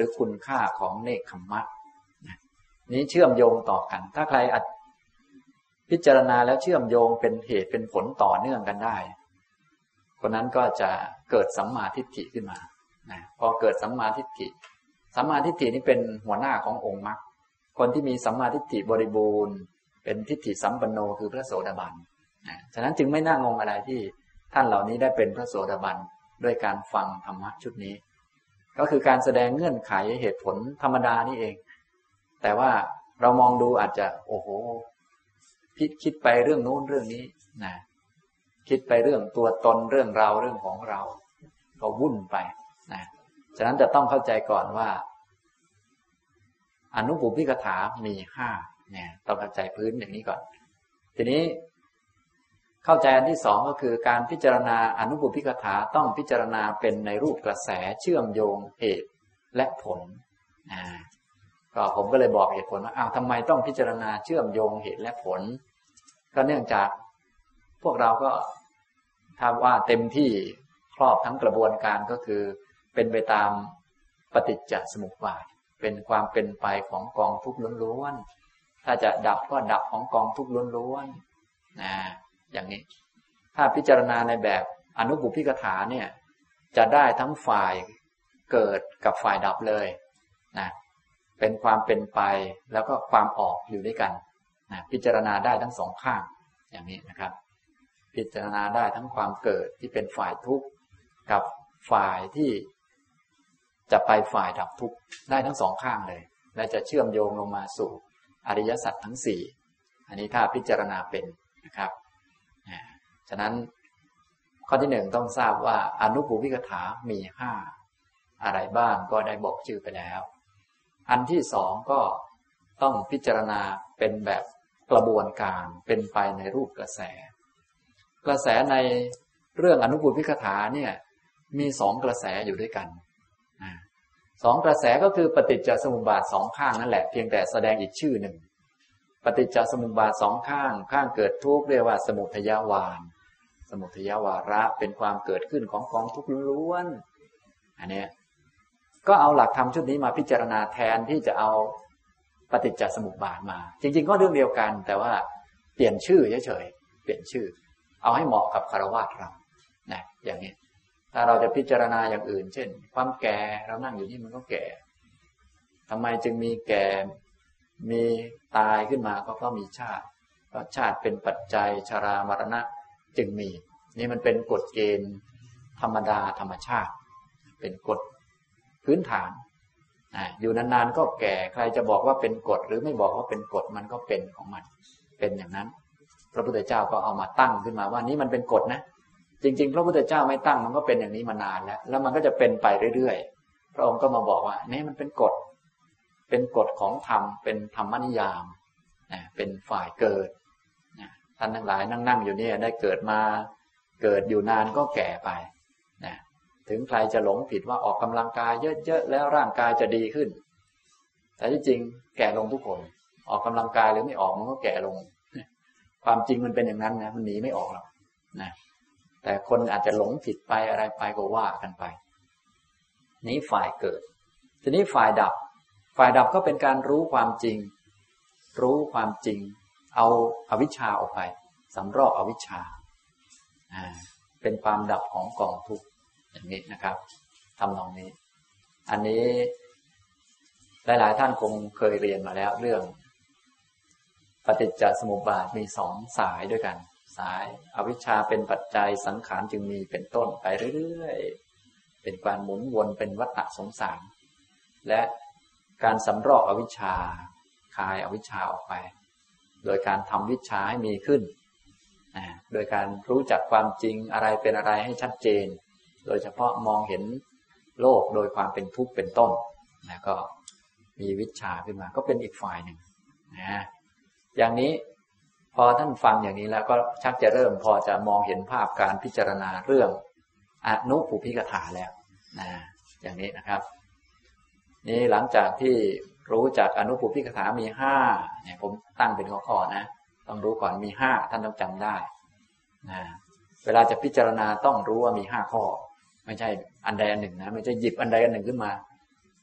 Speaker 2: รือคุณค่าของเนกขัมมะนี้เชื่อมโยงต่อกันถ้าใครพิจารณาแล้วเชื่อมโยงเป็นเหตุเป็นผลต่อเนื่องกันได้คนนั้นก็จะเกิดสัมมาทิฏฐิขึ้นมานะพอเกิดสัมมาทิฏฐิสัมมาทิฏฐินี้เป็นหัวหน้าขององค์มรรคคนที่มีสัมมาทิฏฐิบริบูรณ์เป็นทิฏฐิสัมปันโนคือพระโสดาบันนะฉะนั้นจึงไม่น่างงอะไรที่ท่านเหล่านี้ได้เป็นพระโสดาบันด้วยการฟังธรรมะชุดนี้ก็คือการแสดงเงื่อนไขเหตุผลธรรมดานี่เองแต่ว่าเรามองดูอาจจะโอ้โหพิคิดไปเรื่องโน้นเรื่องนี้นะคิดไปเรื่องตัวตนเรื่องเราเรื่องของเราก็วุ่นไปนะฉะนั้นจะต้องเข้าใจก่อนว่าอนุปุพพิกถามีห้าเนี่ยต้องเข้าใจพื้นอย่างนี้ก่อนทีนี้เข้าใจอันที่สองก็คือการพิจารณาอนุปุพพิกถาต้องพิจารณาเป็นในรูปกระแสเชื่อมโยงเหตุและผลนะก็ผมก็เลยบอกเหตุผลว่าอ้าวทำไมต้องพิจารณาเชื่อมโยงเหตุและผลก็เนื่องจากพวกเราก็ถ้าว่าเต็มที่ครอบทั้งกระบวนการก็คือเป็นไปตามปฏิจจสมุปบาทเป็นความเป็นไปของกองทุกข์ล้วนๆถ้าจะดับก็ดับของกองทุกข์ล้วนๆนะอย่างนี้ถ้าพิจารณาในแบบอนุปุพพิกถาเนี่ยจะได้ทั้งฝ่ายเกิดกับฝ่ายดับเลยนะเป็นความเป็นไปแล้วก็ความออกอยู่ด้วยกันนะพิจารณาได้ทั้งสองข้างอย่างนี้นะครับพิจารณาได้ทั้งความเกิดที่เป็นฝ่ายทุกข์กับฝ่ายที่จะไปฝ่ายดับทุกข์ได้ทั้งสองข้างเลยและจะเชื่อมโยงลงมาสู่อริยสัจทั้งสี่อันนี้ถ้าพิจารณาเป็นนะครับฉะนั้นข้อที่หนึ่งต้องทราบว่าอนุปุพพิกถามีห้าอะไรบ้างก็ได้บอกชื่อไปแล้วอันที่สองก็ต้องพิจารณาเป็นแบบกระบวนการเป็นไปในรูปกระแสกระแสในเรื่องอนุปุพพิกถาเนี่ยมีสองกระแสอยู่ด้วยกันสองกระแสก็คือปฏิจจสมุปบาทสองข้างนั่นแหละเพียงแต่แสดงอีกชื่อหนึ่งปฏิจจสมุปบาทสองข้างข้างเกิดทุกข์เรียกว่าสมุทัยวาทสมุทัยวาระเป็นความเกิดขึ้นของกองทุกข์ล้วนอันนี้ก็เอาหลักธรรมชุดนี้มาพิจารณาแทนที่จะเอาปฏิจจสมุปบาทมาจริงๆก็เรื่องเดียวกันแต่ว่าเปลี่ยนชื่อเฉยๆเปลี่ยนชื่อเอาให้เหมาะกับคฤหัสถ์เรานะอย่างนี้ถ้าเราจะพิจารณาอย่างอื่นเช่นความแก่เรานั่งอยู่นี่มันก็แก่ทำไมจึงมีแก่มีตายขึ้นมาก็เพราะมีชาติเพราะชาติเป็นปัจจัยชรามรณะจึงมีนี่มันเป็นกฎเกณฑ์ธรรมดาธรรมชาติเป็นกฎพื้นฐานอยู่นานๆก็แก่ใครจะบอกว่าเป็นกฎหรือไม่บอกว่าเป็นกฎมันก็เป็นของมันเป็นอย่างนั้นพระพุทธเจ้าก็เอามาตั้งขึ้นมาว่านี้มันเป็นกฎนะจริงๆพระพุทธเจ้าไม่ตั้งมันก็เป็นอย่างนี้มานานแล้วแล้วมันก็จะเป็นไปเรื่อยๆพระองค์ก็มาบอกว่านี่มันเป็นกฎเป็นกฎของธรรมเป็นธรรมนิยามนะเป็นฝ่ายเกิดนะท่านทั้งหลายนั่งๆอยู่เนี่ยได้เกิดมาเกิดอยู่นานก็แก่ไปนะถึงใครจะหลงผิดว่าออกกำลังกายเยอะๆแล้วร่างกายจะดีขึ้นแต่ที่จริงแก่ลงทุกคนออกกำลังกายหรือไม่ออกมันก็แก่ลงความจริงมันเป็นอย่างนั้นนะมันหนีไม่ออกหรอกนะแต่คนอาจจะหลงผิดไปอะไรไปก็ว่ากันไปนี้ฝ่ายเกิดทีนี้ฝ่ายดับฝ่ายดับก็เป็นการรู้ความจริงรู้ความจริงเอาอวิชชาออกไปสำรอกอวิชชาอ่าเป็นความดับของกองทุกข์อย่างนี้นะครับทำนองนี้อันนี้หลายๆท่านคงเคยเรียนมาแล้วเรื่องปฏิจจสมุปบาทมีสองสายด้วยกันสายอวิชชาเป็นปัจจัยสังขารจึงมีเป็นต้นไปเรื่อยๆเป็นการหมุนวนเป็นวัฏฏะสงสารและการสำรอกอวิชชาคลายอวิชชาออกไปโดยการทำวิชชาให้มีขึ้นโดยการรู้จักความจริงอะไรเป็นอะไรให้ชัดเจนโดยเฉพาะมองเห็นโลกโดยความเป็นทุกข์เป็นต้นนะก็มีวิชชาขึ้นมาก็เป็นอีกฝ่ายหนึ่งนะอย่างนี้พอท่านฟังอย่างนี้แล้วก็ชักจะเริ่มพอจะมองเห็นภาพการพิจารณาเรื่องอนุปุพพิกถาแล้วนะอย่างนี้นะครับนี่หลังจากที่รู้จักอนุปุพพิกถามีห้าเนี่ยผมตั้งเป็นข้อๆนะต้องรู้ก่อนมีห้าท่านต้องจำได้นะเวลาจะพิจารณาต้องรู้ว่ามีห้าข้อไม่ใช่อันใดอันหนึ่งนะไม่ใช่หยิบอันใดอันหนึ่งขึ้นมา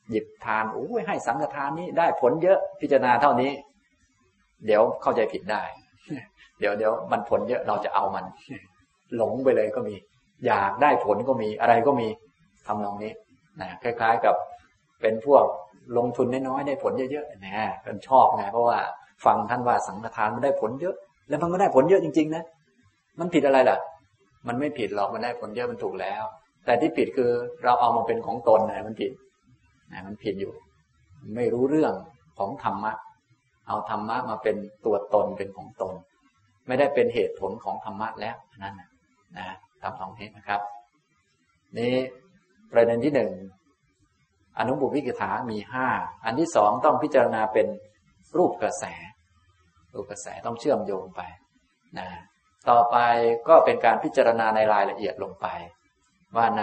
Speaker 2: หยิบทานโอ้ยให้สังฆทานนี้ได้ผลเยอะพิจารณาเท่านี้เดี๋ยวเข้าใจผิดได้เดี๋ยวเดี๋ยวมันผลเยอะเราจะเอามันหลงไปเลยก็มีอยากได้ผลก็มีอะไรก็มีทำนองนี้นะคล้ายๆกับเป็นพวกลงทุนน้อยๆได้ผลเยอะๆนะมันชอบไงเพราะว่าฟังท่านว่าสังฆทานมันได้ผลเยอะแล้วมันก็ได้ผลเยอะจริงๆนะมันผิดอะไรล่ะมันไม่ผิดหรอกมันได้ผลเยอะมันถูกแล้วแต่ที่ผิดคือเราเอามาเป็นของตนนะมันผิดนะมันผิดอยู่ไม่รู้เรื่องของธรรมะเอาธรรมะมาเป็นตัวตนเป็นของตนไม่ได้เป็นเหตุผลของธรรมะแล้วนั่นนะนะตามสองนี้นะครับนี่ประเด็นที่หนึ่งอนุบุพวิกถามีห้าอันที่สองต้องพิจารณาเป็นรูปกระแสรูปกระแสต้องเชื่อมโยงไปนะต่อไปก็เป็นการพิจารณาในรายละเอียดลงไปว่าใน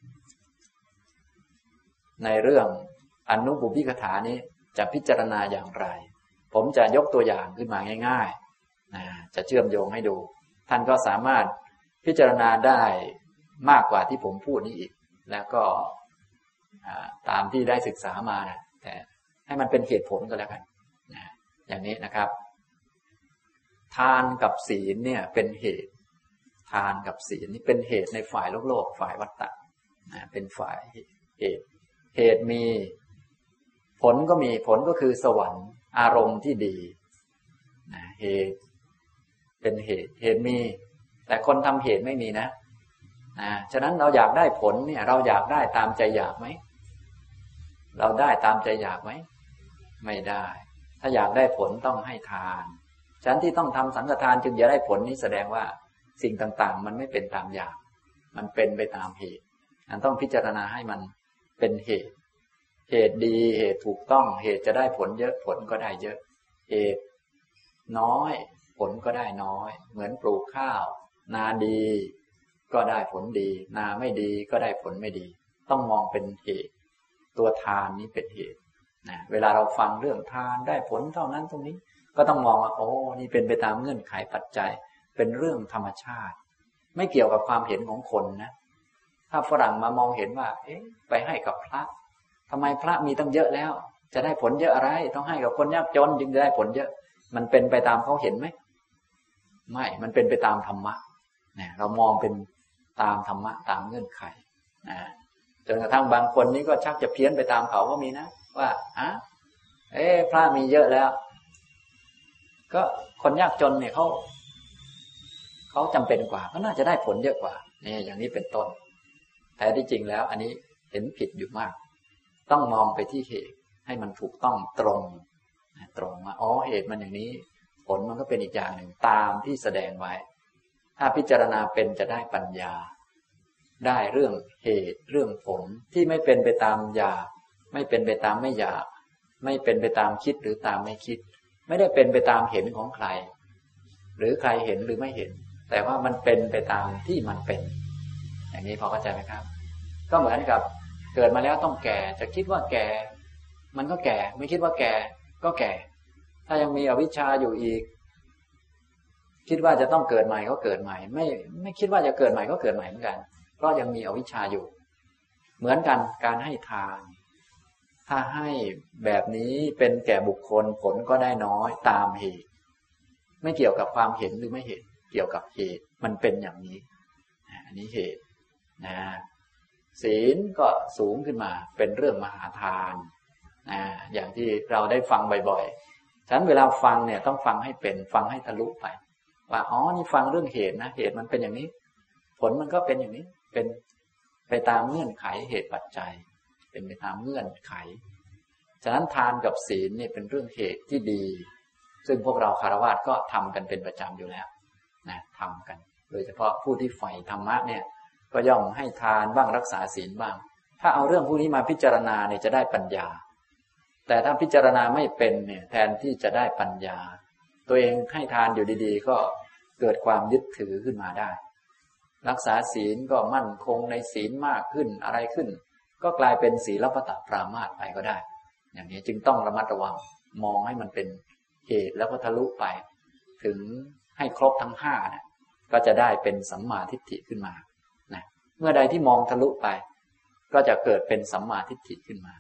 Speaker 2: ในเรื่องอนุบุพวิกถานี้จะพิจารณาอย่างไรผมจะยกตัวอย่างขึ้นมาง่ายๆนะจะเชื่อมโยงให้ดูท่านก็สามารถพิจารณาได้มากกว่าที่ผมพูดนี้อีกแล้วก็ตามที่ได้ศึกษามานะแต่ให้มันเป็นเหตุผลก็แล้วกันนะอย่างนี้นะครับทานกับศีลเนี่ยเป็นเหตุทานกับศีลนี่เป็นเหตุในฝ่ายโลกโลกฝ่ายวัฏฏะนะเป็นฝ่ายเหตุเหตุมีผลก็มีผลก็คือสวรรค์อารมณ์ที่ดีนะเหตุเป็นเหตุเหตุมีแต่คนทำเหตุไม่มีนะนะฉะนั้นเราอยากได้ผลเนี่ยเราอยากได้ตามใจอยากไหมเราได้ตามใจอยากไหมไม่ได้ถ้าอยากได้ผลต้องให้ทานฉะนั้นที่ต้องทำสังฆทานจึงจะได้ผลนี้แสดงว่าสิ่งต่างๆมันไม่เป็นตามอยากมันเป็นไปตามเหตุอันต้องพิจารณาให้มันเป็นเหตุเหตุดีเหตุถูกต้องเหตุจะได้ผลเยอะผลก็ได้เยอะเหตุน้อยผลก็ได้น้อยเหมือนปลูกข้าวนาดีก็ได้ผลดีนาไม่ดีก็ได้ผลไม่ดีต้องมองเป็นเหตุตัวทานนี้เป็นเหตุนะเวลาเราฟังเรื่องทานได้ผลเท่านั้นตรงนี้ก็ต้องมองว่าโอ้นี่เป็นไปตามเงื่อนไขปัจจัยเป็นเรื่องธรรมชาติไม่เกี่ยวกับความเห็นของคนนะถ้าฝรั่งมามองเห็นว่าเอ๊ะไปให้กับพระทำไมพระมีตั้งเยอะแล้วจะได้ผลเยอะอะไรต้องให้กับคนยากจนจึงจะได้ผลเยอะมันเป็นไปตามเขาเห็นไหมไม่มันเป็นไปตามธรรมะเนี่ยเรามองเป็นตามธรรมะตามเงื่อนไขนะจนกระทั่งบางคนนี้ก็ชักจะเพี้ยนไปตามเขาก็มีนะว่าอ่ะเอ๊ะพระมีเยอะแล้วก็คนยากจนเนี่ยเขาเขาจำเป็นกว่าก็น่าจะได้ผลเยอะกว่านี่อย่างนี้เป็นต้นแต่ที่จริงแล้วอันนี้เห็นผิดอยู่มากต้องมองไปที่เหตุให้มันถูกต้องตรงตรงว่าอ๋อเหตุมันอย่างนี้ผลมันก็เป็นอีกอย่างหนึ่งตามที่แสดงไว้ถ้าพิจารณาเป็นจะได้ปัญญาได้เรื่องเหตุเรื่องผลที่ไม่เป็นไปตามอยากไม่เป็นไปตามไม่อยากไม่เป็นไปตามคิดหรือตามไม่คิดไม่ได้เป็นไปตามเห็นของใครหรือใครเห็นหรือไม่เห็นแต่ว่ามันเป็นไปตามที่มันเป็นอย่างนี้พอเข้าใจไหมครับก็เหมือนกับเกิดมาแล้วต้องแก่จะคิดว่าแก่มันก็แก่ไม่คิดว่าแก่ก็แก่ถ้ายังมีอวิชชาอยู่อีกคิดว่าจะต้องเกิดใหม่ก็เกิดใหม่ไม่ไม่คิดว่าจะเกิดใหม่ก็เกิดใหม่เหมือนกันเพราะยังมีอวิชชาอยู่เหมือนกันการให้ทานถ้าให้แบบนี้เป็นแก่บุคคลผลก็ได้น้อยตามเหตุไม่เกี่ยวกับความเห็นหรือไม่เห็นเกี่ยวกับเหตุมันเป็นอย่างนี้อันนี้เหตุนะศีลก็สูงขึ้นมาเป็นเรื่องมหาทานนะอย่างที่เราได้ฟังบ่อยๆฉะนั้นเวลาฟังเนี่ยต้องฟังให้เป็นฟังให้ทะลุไปว่าอ๋อนี่ฟังเรื่องเหตุนะเหตุมันเป็นอย่างนี้ผลมันก็เป็นอย่างนี้เป็นไปตามเงื่อนไขเหตุปัจจัยเป็นไปตามเงื่อนไขฉะนั้นทานกับศีลเนี่ยเป็นเรื่องเหตุที่ดีซึ่งพวกเราคฤหัสถ์ก็ทำกันเป็นประจำอยู่แล้วนะทำกันโดยเฉพาะผู้ที่ใฝ่ธรรมะเนี่ยก็ย่อมให้ทานบ้างรักษาศีลบ้างถ้าเอาเรื่องพวกนี้มาพิจารณาเนี่ยจะได้ปัญญาแต่ถ้าพิจารณาไม่เป็นเนี่ยแทนที่จะได้ปัญญาตัวเองให้ทานอยู่ดีๆก็เกิดความยึดถือขึ้นมาได้รักษาศีลก็มั่นคงในศีลมากขึ้นอะไรขึ้นก็กลายเป็นศีลปัตตปรามาสไปก็ได้อย่างนี้จึงต้องระมัดระวังมองให้มันเป็นเหตุแล้วก็ทะลุไปถึงให้ครบทั้งห้านะก็จะได้เป็นสัมมาทิฏฐิขึ้นมานะเมื่อใดที่มองทะลุไปก็จะเกิดเป็นสัมมาทิฏฐิขึ้นมา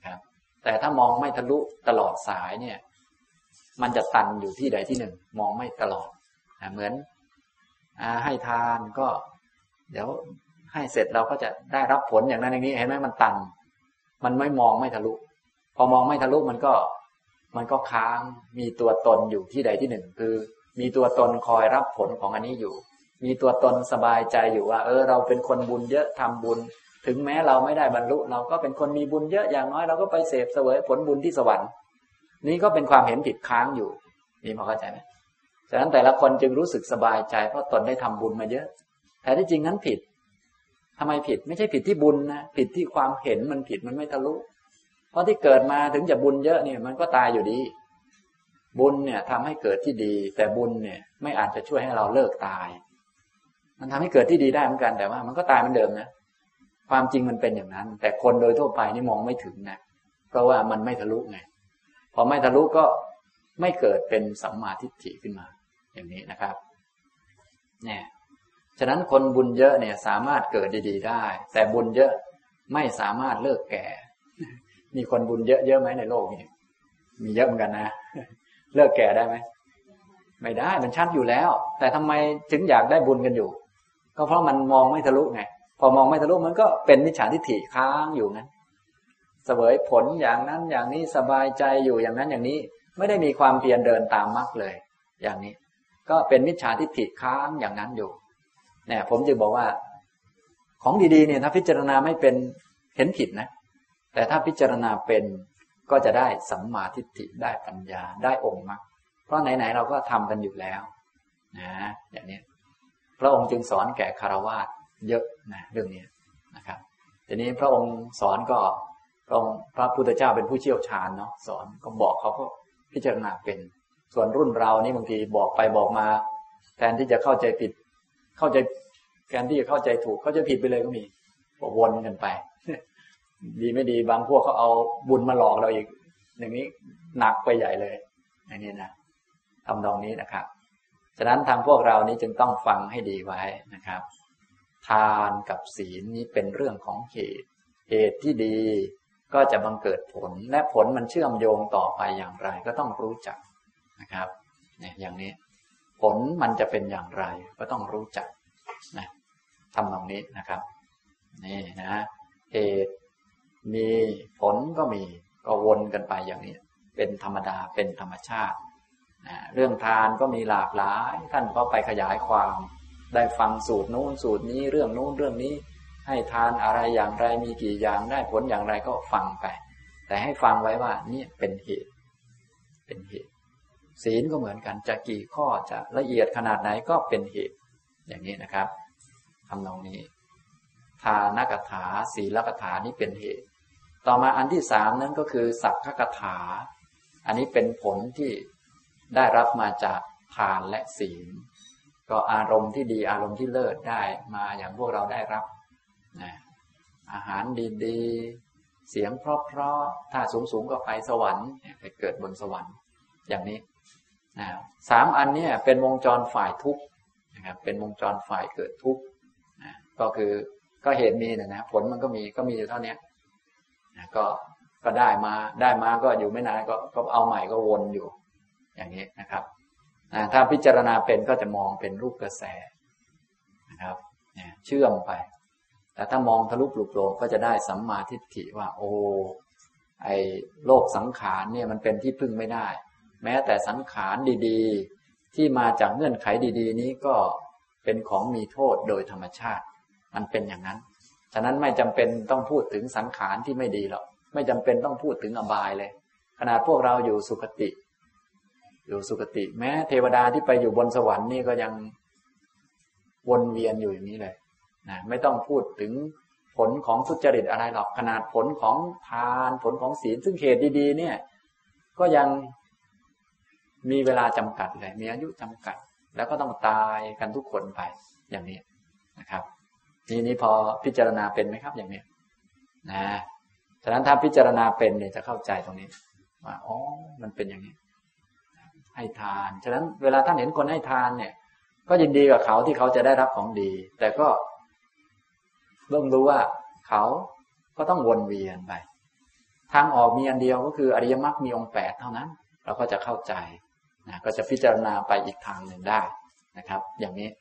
Speaker 2: นะครับแต่ถ้ามองไม่ทะลุตลอดสายเนี่ยมันจะตันอยู่ที่ใดที่หนึ่งมองไม่ตลอดเหมือนให้ทานก็เดี๋ยวให้เสร็จเราก็จะได้รับผลอย่างนั้นอย่างนี้เห็นไหมมันตันมันไม่มองไม่ทะลุพอมองไม่ทะลุมันก็มันก็ค้างมีตัวตนอยู่ที่ใดที่หนึ่งคือมีตัวตนคอยรับผลของอันนี้อยู่มีตัวตนสบายใจอยู่ว่าเออเราเป็นคนบุญเยอะทำบุญถึงแม้เราไม่ได้บรรลุเราก็เป็นคนมีบุญเยอะอย่างน้อยเราก็ไปเสพเสวยผลบุญที่สวรรค์นี่ก็เป็นความเห็นผิดค้างอยู่นี่พอเข้าใจไหมฉะนั้นแต่ละคนจึงรู้สึกสบายใจเพราะตนได้ทำบุญมาเยอะแต่ที่จริงนั้นผิดทำไมผิดไม่ใช่ผิดที่บุญนะผิดที่ความเห็นมันผิดมันไม่ทะลุเพราะที่เกิดมาถึงจะบุญเยอะเนี่ยมันก็ตายอยู่ดีบุญเนี่ยทำให้เกิดที่ดีแต่บุญเนี่ยไม่อาจจะช่วยให้เราเลิกตายมันทำให้เกิดที่ดีได้เหมือนกันแต่ว่ามันก็ตายเหมือนเดิมนะความจริงมันเป็นอย่างนั้นแต่คนโดยทั่วไปนี่มองไม่ถึงนะเพราะว่ามันไม่ทะลุไงพอไม่ทะลุก็ไม่เกิดเป็นสัมมาทิฏฐิขึ้นมาอย่างนี้นะครับเนี่ยฉะนั้นคนบุญเยอะเนี่ยสามารถเกิดดีๆได้แต่บุญเยอะไม่สามารถเลิกแก่มีคนบุญเยอะๆไหมในโลกนี้มีเยอะเหมือนกันนะเลิกแก่ได้ไหมไม่ได้มันชัดอยู่แล้วแต่ทำไมถึงอยากได้บุญกันอยู่ก็เพราะมันมองไม่ทะลุไงพอมองไม่ทะลุมันก็เป็นมิจฉาทิฏฐิค้างอยู่นั้นเสวยผลอย่างนั้นอย่างนี้สบายใจอยู่อย่างนั้นอย่างนี้ไม่ได้มีความเพียรเดินตามมรรคเลยอย่างนี้ก็เป็นมิจฉาทิฏฐิค้างอย่างนั้นอยู่เนี่ยผมจะบอกว่าของดีๆเนี่ยถ้าพิจารณาไม่เป็นเห็นผิดนะแต่ถ้าพิจารณาเป็นก็จะได้สัมมาทิฏฐิได้ปัญญาได้องค์มรรคเพราะไหนๆเราก็ทำกันอยู่แล้วนะอย่างนี้พระองค์จึงสอนแก่คฤหัสถ์เยอะนะเรื่องนี้นะครับทีนี้พระองค์สอนก็พระองค์พระพุทธเจ้าเป็นผู้เชี่ยวชาญเนาะสอนก็บอกเขาก็พิจารณาเป็นส่วนรุ่นเรานี่บางทีบอกไปบอกมาแทนที่จะเข้าใจผิดเข้าใจแทนที่จะเข้าใจถูกเข้าใจผิดไปเลยก็มีวนกันไปดีไม่ดีบางพวกเขาเอาบุญมาหลอกเราอีกอย่างนี้หนักไปใหญ่เลยอย่างนี้นะทำตรงนี้นะครับฉะนั้นทางพวกเรานี้จึงต้องฟังให้ดีไว้นะครับทานกับศีลนี้เป็นเรื่องของเหตุเหตุที่ดีก็จะบังเกิดผลและผลมันเชื่อมโยงต่อไปอย่างไรก็ต้องรู้จักนะครับเนี่ยอย่างนี้ผลมันจะเป็นอย่างไรก็ต้องรู้จักนะทำตรงนี้นะครับนี่นะเหตุมีผลก็มีก็วนกันไปอย่างนี้เป็นธรรมดาเป็นธรรมชาตินะเรื่องทานก็มีหลากหลายท่านก็ไปขยายความได้ฟังสูตรนู้นสูตรนี้เรื่องนู้นเรื่องนี้ให้ทานอะไรอย่างไรมีกี่อย่างได้ผลอย่างไรก็ฟังไปแต่ให้ฟังไว้ว่านี่เป็นเหตุเป็นเหตุศีลก็เหมือนกันจะกี่ข้อจะละเอียดขนาดไหนก็เป็นเหตุอย่างนี้นะครับทำตรงนี้ทานกถาศีลกถานี้เป็นเหตุต่อมาอันที่สามนั้นก็คือสัพพกถาอันนี้เป็นผลที่ได้รับมาจากทานและศีลก็อารมณ์ที่ดีอารมณ์ที่เลิศได้มาอย่างพวกเราได้รับนะอาหารดีๆเสียงเพราะๆถ้าสูงๆก็ไปสวรรค์ไปเกิดบนสวรรค์อย่างนี้นะสามอันนี้เป็นวงจรฝ่ายทุกข์นะครับเป็นวงจรฝ่ายเกิดทุกข์นะก็คือก็เหตุมีนะนะผลมันก็มีก็มีอยู่เท่านี้นะก็ก็ได้มาได้มาก็อยู่ไม่นานก็ก็เอาใหม่ก็วนอยู่อย่างนี้นะครับนะถ้าพิจารณาเป็นก็จะมองเป็นรูปกระแสนะครับเนี่ยเชื่อมไปแต่ถ้ามองทะลุปลุกโปร่งก็จะได้สัมมาทิฏฐิว่าโอ้ไอโลกสังขารเนี่ยมันเป็นที่พึ่งไม่ได้แม้แต่สังขารดีๆที่มาจากเงื่อนไขดีๆนี้ก็เป็นของมีโทษโดยธรรมชาติมันเป็นอย่างนั้นฉะนั้นไม่จำเป็นต้องพูดถึงสังขารที่ไม่ดีหรอกไม่จำเป็นต้องพูดถึงอบายเลยขนาดพวกเราอยู่สุคติอยู่สุคติแม้เทวดาที่ไปอยู่บนสวรรค์นี่ก็ยังวนเวียนอยู่อย่างนี้เลยนะไม่ต้องพูดถึงผลของทุจริตอะไรหรอกขนาดผลของทานผลของศีลซึ่งเหตุดีๆเนี่ยก็ยังมีเวลาจำกัดเลยมีอายุจำกัดแล้วก็ต้องตายกันทุกคนไปอย่างนี้นะครับทีนี้พอพิจารณาเป็นไหมครับอย่างนี้นะฉะนั้นถ้าพิจารณาเป็นเนี่ยจะเข้าใจตรงนี้ว่าอ๋อมันเป็นอย่างนี้ให้ทานฉะนั้นเวลาท่านเห็นคนให้ทานเนี่ยก็ยินดีกับเขาที่เขาจะได้รับของดีแต่ก็เริ่มรู้ว่าเขาก็ต้องวนเวียนไปทางออกมีอันเดียวก็คืออริยมรรคมีองค์แปดเท่านั้นเราก็จะเข้าใจนะก็จะพิจารณาไปอีกทางหนึ่งได้นะครับอย่างนี้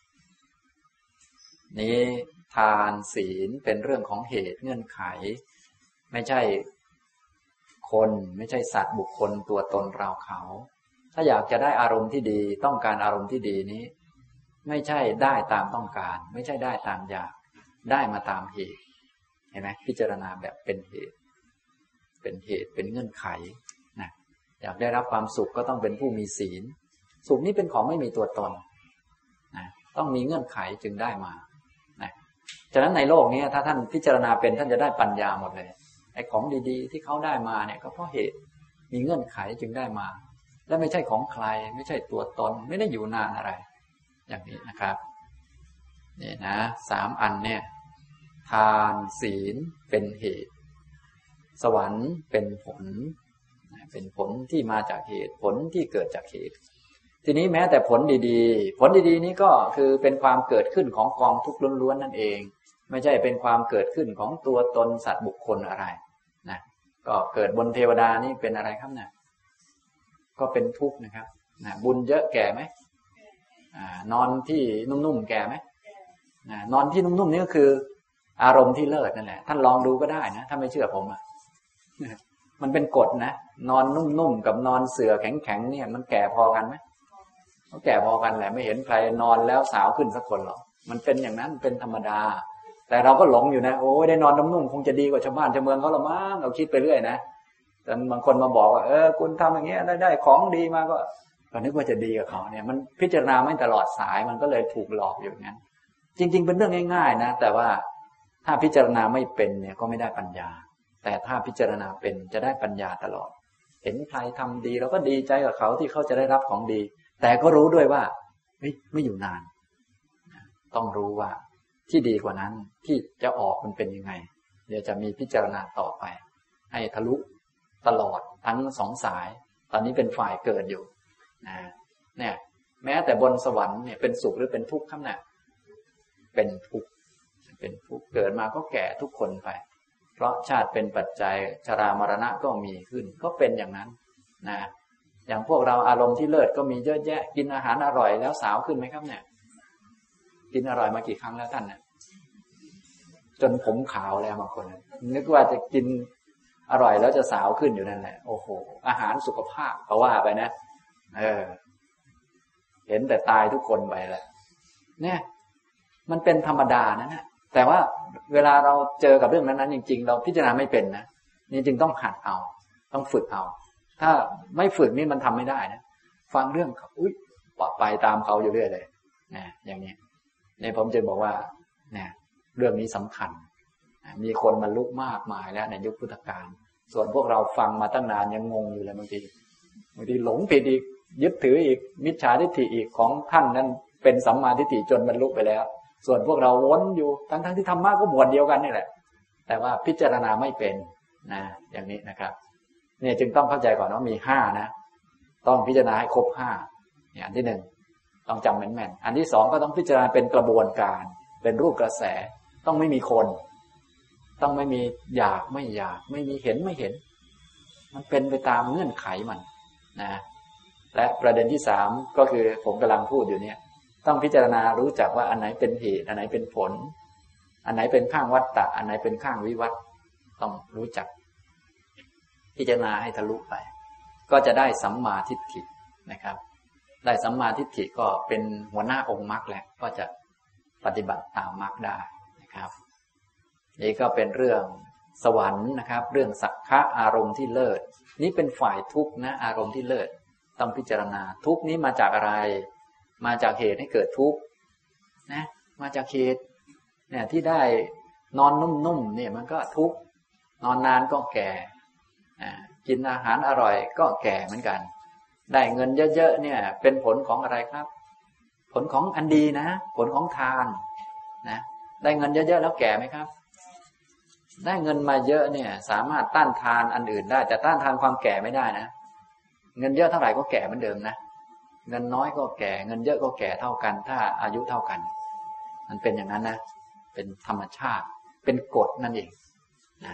Speaker 2: นี้ทานศีลเป็นเรื่องของเหตุเงื่อนไขไม่ใช่คนไม่ใช่สัตว์บุคคลตัวตนเราเขาถ้าอยากจะได้อารมณ์ที่ดีต้องการอารมณ์ที่ดีนี้ไม่ใช่ได้ตามต้องการไม่ใช่ได้ตามอยากได้มาตามเหตุเห็นไหมพิจารณาแบบเป็นเหตุเป็นเหตุเป็นเงื่อนไขนะอยากได้รับความสุขก็ต้องเป็นผู้มีศีลสุขนี้เป็นของไม่มีตัวตนนะต้องมีเงื่อนไขจึงได้มานะฉะนั้นในโลกนี้ถ้าท่านพิจารณาเป็นท่านจะได้ปัญญาหมดเลยไอ้ของดีๆที่เขาได้มาเนี่ยก็เพราะเหตุมีเงื่อนไขจึงได้มาและไม่ใช่ของใครไม่ใช่ตัวตนไม่ได้อยู่นานอะไรอย่างนี้นะครับนี่นะสามอันเนี่ยทานศีลเป็นเหตุสวรรค์เป็นผลเป็นผลที่มาจากเหตุผลที่เกิดจากเหตุทีนี้แม้แต่ผลดีๆผลดีๆนี้ก็คือเป็นความเกิดขึ้นของกองทุกข์ล้วนๆนั่นเองไม่ใช่เป็นความเกิดขึ้นของตัวตนสัตว์บุคคลอะไรนะก็เกิดบนเทวดานี่เป็นอะไรครับเนี่ยก็เป็นทุกข์นะครับนะบุญเยอะแก่ไหมอ่านอนที่นุ่มๆแก่ไหมนะนอนที่นุ่มๆนี่ก็คืออารมณ์ที่เลิศนั่นแหละท่านลองดูก็ได้นะถ้าไม่เชื่อผมอ่ะมันเป็นกฎนะนอนนุ่มๆกับนอนเสื่อแข็งๆเนี่ยมันแก่พอกันไหมเขาแก่พอกันแหละไม่เห็นใครนอนแล้วสาวขึ้นสักคนหรอกมันเป็นอย่างนั้นเป็นธรรมดาแต่เราก็หลงอยู่นะโอ้ยได้นอนนุ่มๆคงจะดีกว่าชาวบ้านชาวเมืองเขาละมั้งเราคิดไปเรื่อยนะจนบางคนมาบอกว่าเออคุณทำอย่างเงี้ยได้ได้ของดีมาก็ก็นึกว่าจะดีกับเขาเนี่ยมันพิจารณาไม่ตลอดสายมันก็เลยถูกหลอกอยู่อย่างนั้นจริงๆเป็นเรื่องง่ายๆนะแต่ว่าถ้าพิจารณาไม่เป็นเนี่ยก็ไม่ได้ปัญญาแต่ถ้าพิจารณาเป็นจะได้ปัญญาตลอดเห็นใครทำดีเราก็ดีใจกับเขาที่เขาจะได้รับของดีแต่ก็รู้ด้วยว่าไม่ไม่อยู่นานต้องรู้ว่าที่ดีกว่านั้นที่จะออกมันเป็นยังไงเดี๋ยวจะมีพิจารณาต่อไปให้ทะลุตลอดทั้งสองสายตอนนี้เป็นฝ่ายเกิดอยู่นะเนี่ยแม้แต่บนสวรรค์เนี่ยเป็นสุขหรือเป็นทุกข์ครับเนี่ยเป็นทุกข์เป็นทุกข์เกิดมาก็แก่ทุกคนไปเพราะชาติเป็นปัจจัยชรามรณะก็มีขึ้นก็เป็นอย่างนั้นนะอย่างพวกเราอารมณ์ที่เลิศก็มีเยอะแยะกินอาหารอร่อยแล้วสาวขึ้นไหมครับเนี่ยกินอร่อยมากี่ครั้งแล้วท่านเนี่ยจนผมขาวแล้วบางคนนึกว่าจะกินอร่อยแล้วจะสาวขึ้นอยู่นั่นแหละโอ้โหอาหารสุขภาพก็ว่าไปนะเออเห็นแต่ตายทุกคนไปแหละเนี่ยมันเป็นธรรมดานะเนี่ยแต่ว่าเวลาเราเจอกับเรื่องนั้นๆจริงๆเราพิจารณาไม่เป็นนะนี่จึงต้องหัดเอาต้องฝึกเอาถ้าไม่ฝึกนี่มันทำไม่ได้นะฟังเรื่องเขาอุ้ยปล่อยไปตามเขาอยู่เรื่อยเลยนะอย่างนี้เนี่ยผมจึงบอกว่าเนี่ยเรื่องนี้สำคัญมีคนบรรลุมากมายแล้วในยุคพุทธกาลส่วนพวกเราฟังมาตั้งนานยังงงอยู่เลยบางทีบางทีหลงผิดอีกยึดถืออีกมิจฉาทิฏฐิอีกของท่านนั้นเป็นสัมมาทิฏฐิจนบรรลุไปแล้วส่วนพวกเราวนอยู่ทั้งๆที่ธรรมะก็หมวดเดียวกันนี่แหละแต่ว่าพิจารณาไม่เป็นนะอย่างนี้นะครับเนี่ยจึงต้องเข้าใจก่อนว่ามีห้านะต้องพิจารณาให้ครบห้าเนี่ยอันที่หนึ่งต้องจำแม่นๆอันที่สองก็ต้องพิจารณาเป็นกระบวนการเป็นรูปกระแสต้องไม่มีคนต้องไม่มีอยากไม่อยากไม่มีเห็นไม่เห็นมันเป็นไปตามเงื่อนไขมันนะและประเด็นที่สามก็คือผมกำลังพูดอยู่เนี่ยต้องพิจารณารู้จักว่าอันไหนเป็นเหตุอันไหนเป็นผลอันไหนเป็นข้างวัฏฏะอันไหนเป็นข้างวิวัฏต้องรู้จักพิจารณาให้ทะลุไปก็จะได้สัมมาทิฏฐินะครับได้สัมมาทิฏฐิก็เป็นหัวหน้าองค์มรรคแหละก็จะปฏิบัติตามมรรคได้นะครับนี่ก็เป็นเรื่องสวรรค์นะครับเรื่องสักขะอารมณ์ที่เลิศนี่เป็นฝ่ายทุกข์นะอารมณ์ที่เลิศต้องพิจารณาทุกข์นี้มาจากอะไรมาจากเหตุให้เกิดทุกข์นะมาจากเหตุเนี่ยที่ได้นอนนุ่มๆเนี่ยมันก็ทุกข์นอนนานก็แก่กินอาหารอร่อยก็แก่เหมือนกันได้เงินเยอะๆเนี่ยเป็นผลของอะไรครับผลของอันดีนะผลของทานนะได้เงินเยอะๆแล้วแก่ไหมครับได้เงินมาเยอะเนี่ยสามารถต้านทานอันอื่นได้แต่ต้านทานความแก่ไม่ได้นะเงินเยอะเท่าไหร่ก็แก่เหมือนเดิมนะเงินน้อยก็แก่เงินเยอะก็แก่เท่ากันถ้าอายุเท่ากันมันเป็นอย่างนั้นนะเป็นธรรมชาติเป็นกฎนั่นเองนะ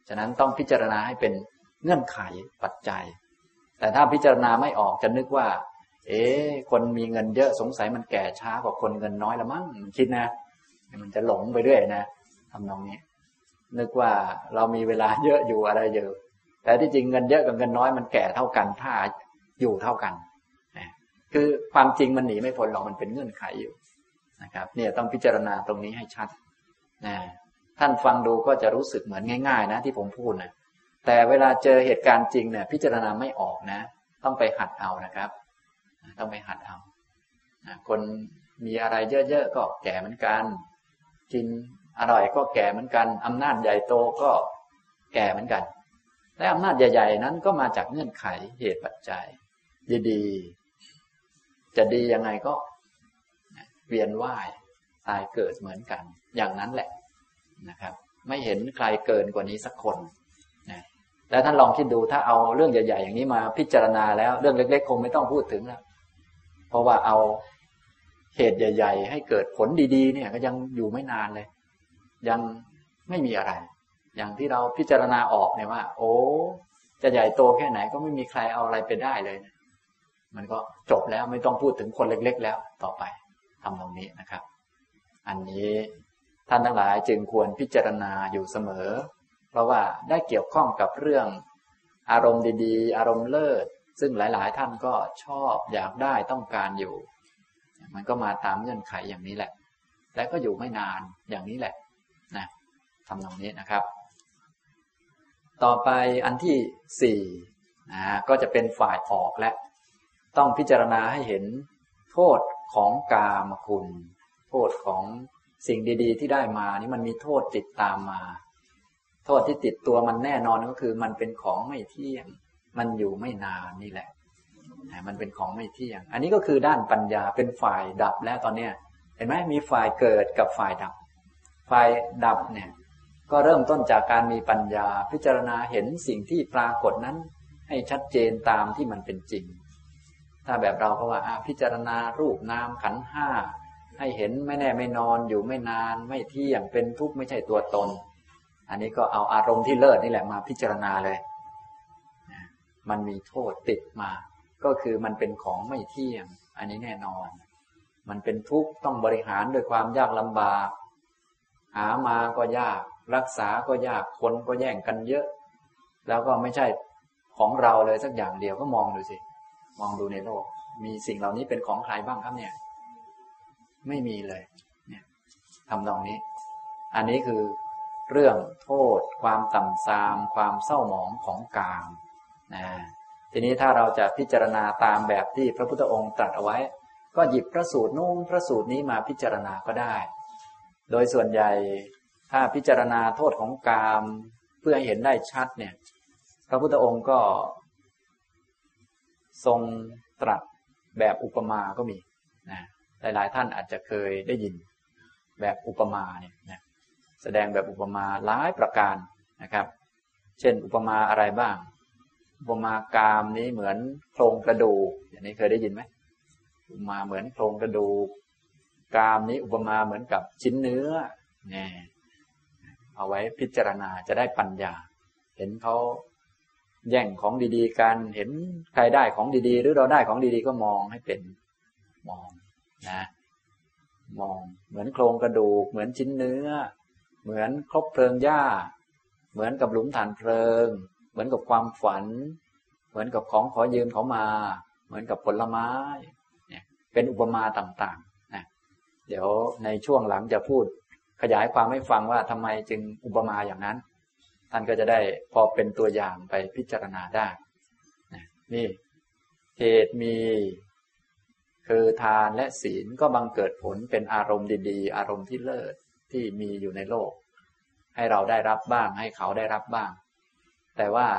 Speaker 2: ฉะนั้นต้องพิจารณาให้เป็นเงื่อนไขปัจจัยแต่ถ้าพิจารณาไม่ออกจะนึกว่าเอ๊ะคนมีเงินเยอะสงสัยมันแก่ช้ากว่าคนเงินน้อยละมั้งมันคิดนะมันจะหลงไปเรื่อยนะทำนองนี้นึกว่าเรามีเวลาเยอะอยู่อะไรเยอะแต่ที่จริงเงินเยอะกับเงินน้อยมันแก่เท่ากันถ้าอยู่เท่ากันคือความจริงมันหนีไม่พ้นหรอกมันเป็นเงื่อนไขอยู่นะครับเนี่ยต้องพิจารณาตรงนี้ให้ชัดนะท่านฟังดูก็จะรู้สึกเหมือนง่ายๆนะที่ผมพูดนะแต่เวลาเจอเหตุการณ์จริงเนี่ยพิจารณาไม่ออกนะต้องไปหัดเอานะครับต้องไปหัดเอาคนมีอะไรเยอะๆก็แก่เหมือนกันกินอร่อยก็แก่เหมือนกันอำนาจใหญ่โตก็แก่เหมือนกันและอำนาจใหญ่ๆนั้นก็มาจากเงื่อนไขเหตุปัจจัยดีๆจะดียังไงก็เวียนว่ายตายเกิดเหมือนกันอย่างนั้นแหละนะครับไม่เห็นใครเกินกว่านี้สักคนนะแล้วท่านลองคิดดูถ้าเอาเรื่องใหญ่ๆอย่างนี้มาพิจารณาแล้วเรื่องเล็กๆคงไม่ต้องพูดถึงแล้วเพราะว่าเอาเหตุใหญ่ๆให้เกิดผลดีๆเนี่ยก็ยังอยู่ไม่นานเลยยังไม่มีอะไรอย่างที่เราพิจารณาออกเนี่ยว่าโอ้จะใหญ่โตแค่ไหนก็ไม่มีใครเอาอะไรไปได้เลยนะมันก็จบแล้วไม่ต้องพูดถึงคนเล็กๆแล้วต่อไปทำตรงนี้นะครับอันนี้ท่านทั้งหลายจึงควรพิจารณาอยู่เสมอเพราะว่าได้เกี่ยวข้องกับเรื่องอารมณ์ดีๆอารมณ์เลิศซึ่งหลายๆท่านก็ชอบอยากได้ต้องการอยู่มันก็มาตามเงื่อนไขอย่างนี้แหละและก็อยู่ไม่นานอย่างนี้แหละนะทำตรงนี้นะครับต่อไปอันที่สี่นะก็จะเป็นฝ่ายออกและต้องพิจารณาให้เห็นโทษของกามคุณโทษของสิ่งดีๆที่ได้มานี่มันมีโทษติดตามมาโทษที่ติดตัวมันแน่นอนก็คือมันเป็นของไม่เที่ยงมันอยู่ไม่นานนี่แหละมันเป็นของไม่เที่ยงอันนี้ก็คือด้านปัญญาเป็นฝ่ายดับแล้วตอนนี้เห็นไหมมีฝ่ายเกิดกับฝ่ายดับฝ่ายดับเนี่ยก็เริ่มต้นจากการมีปัญญาพิจารณาเห็นสิ่งที่ปรากฏนั้นให้ชัดเจนตามที่มันเป็นจริงถ้าแบบเราก็ว่าพิจารณารูปนามขันธ์ห้าให้เห็นไม่แน่ไม่นอนอยู่ไม่นานไม่เที่ยงเป็นทุกข์ไม่ใช่ตัวตนอันนี้ก็เอาอารมณ์ที่เลิศนี่แหละมาพิจารณาเลยมันมีโทษติดมาก็คือมันเป็นของไม่เที่ยงอันนี้แน่นอนมันเป็นทุกข์ต้องบริหารด้วยความยากลำบากหามาก็ยากรักษาก็ยากคนก็แย่งกันเยอะแล้วก็ไม่ใช่ของเราเลยสักอย่างเดียวก็มองดูสิมองดูในโลกมีสิ่งเหล่านี้เป็นของใครบ้างครับเนี่ยไม่มีเลยเนี่ยทำตรงนี้อันนี้คือเรื่องโทษความต่ำทรามความเศร้าหมองของกามนะทีนี้ถ้าเราจะพิจารณาตามแบบที่พระพุทธองค์ตรัสเอาไว้ก็หยิบพระสูตรนู้นพระสูตรนี้มาพิจารณาก็ได้โดยส่วนใหญ่ถ้าพิจารณาโทษของกามเพื่อให้เห็นได้ชัดเนี่ยพระพุทธองค์ก็ทรงตรัสแบบอุปมาก็มีนะหลายๆท่านอาจจะเคยได้ยินแบบอุปมาเนี่ยนะแสดงแบบอุปมาหลายประการนะครับเช่นอุปมาอะไรบ้างอุปมากามนี้เหมือนโครงกระดูกอย่างนี้เคยได้ยินไหมอุปมาเหมือนโครงกระดูกกามนี้อุปมาเหมือนกับชิ้นเนื้อเนี่ยเอาไว้พิจารณาจะได้ปัญญาเห็นเขาแย่งของดีๆกันเห็นใครได้ของดีๆหรือเราได้ของดีๆก็มองให้เป็นมองนะมองเหมือนโครงกระดูกเหมือนชิ้นเนื้อเหมือนครบเพลิงหญ้าเหมือนกับหลุมฐานเพลิงเหมือนกับความฝันเหมือนกับของขอยืมเขามาเหมือนกับผลไม้เนี่ยเป็นอุปมาต่างๆนะเดี๋ยวในช่วงหลังจะพูดขยายความให้ฟังว่าทำไมจึงอุปมาอย่างนั้นท่านก็จะได้พอเป็นตัวอย่างไปพิจารณาได้นะนี่เหตุมีคือทานและศีลก็บังเกิดผลเป็นอารมณ์ดีๆอารมณ์ที่เลิศที่มีอยู่ในโลกให้เราได้รับบ้างให้เขาได้รับบ้างแต่ว่า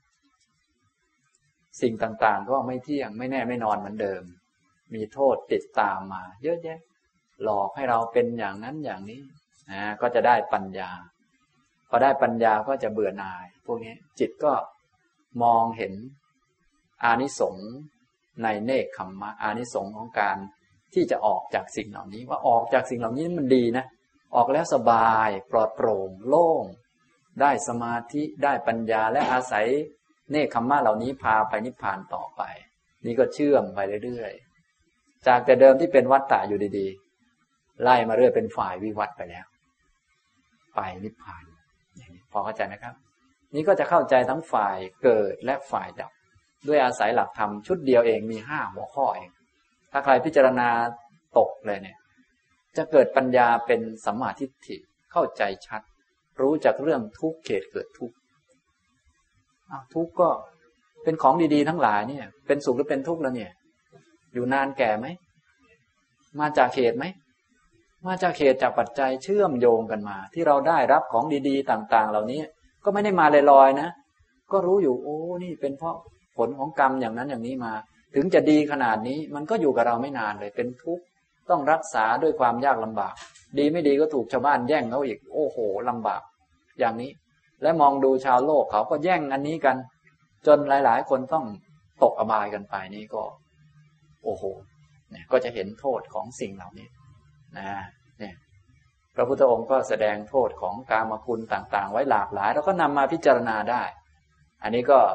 Speaker 2: สิ่งต่างๆก็ไม่เที่ยงไม่แน่ไม่นอนเหมือนเดิมมีโทษติดตามมาเยอะแยะหลอกให้เราเป็นอย่างนั้นอย่างนี้นะก็จะได้ปัญญาพอได้ปัญญาก็จะเบื่อหน่ายพวกนี้จิตก็มองเห็นอานิสงส์ในเนกขัมมะอานิสงส์ของการที่จะออกจากสิ่งเหล่านี้ว่าออกจากสิ่งเหล่านี้มันดีนะออกแล้วสบายปลอดโปร่งโล่งได้สมาธิได้ปัญญาและอาศัยเนคขมมะเหล่านี้พาไปนิพพานต่อไปนี่ก็เชื่อมไปเรื่อยๆจากแต่เดิมที่เป็นวัฏฏะอยู่ดีๆไล่มาเรื่อยเป็นฝ่ายวิวัฏไปแล้วไปนิพพานอย่างนี้พอเข้าใจไหมครับนี้ก็จะเข้าใจทั้งฝ่ายเกิดและฝ่ายดับด้วยอาศัยหลักธรรมชุดเดียวเองมีห้าหัวข้อเองถ้าใครพิจารณาตกเลยเนี่ยจะเกิดปัญญาเป็นสัมมาทิฏฐิเข้าใจชัดรู้จักเรื่องทุกข์เขตเกิดทุกข์อ้าวทุกข์ก็เป็นของดีๆทั้งหลายเนี่ยเป็นสุขหรือเป็นทุกข์แล้วเนี่ยอยู่นานแก่ไหมมาจากเหตุไหมมาจากเหตุจากปัจจัยเชื่อมโยงกันมาที่เราได้รับของดีๆต่างๆเหล่านี้ก็ไม่ได้มาลอยๆนะก็รู้อยู่โอ้นี่เป็นเพราะผลของกรรมอย่างนั้นอย่างนี้มาถึงจะดีขนาดนี้มันก็อยู่กับเราไม่นานเลยเป็นทุกข์ต้องรักษาด้วยความยากลำบากดีไม่ดีก็ถูกชาวบ้านแย่งเขาอีกโอ้โหลำบากอย่างนี้และมองดูชาวโลกเขาก็แย่งอันนี้กันจนหลายๆคนต้องตกอบายกันไปนี่ก็โอ้โหเนี่ยก็จะเห็นโทษของสิ่งเหล่านี้นะเนี่ยพระพุทธองค์ก็แสดงโทษของกามคุณต่างๆไว้หลากหลายแล้วก็นำมาพิจารณาได้อันนี้ก็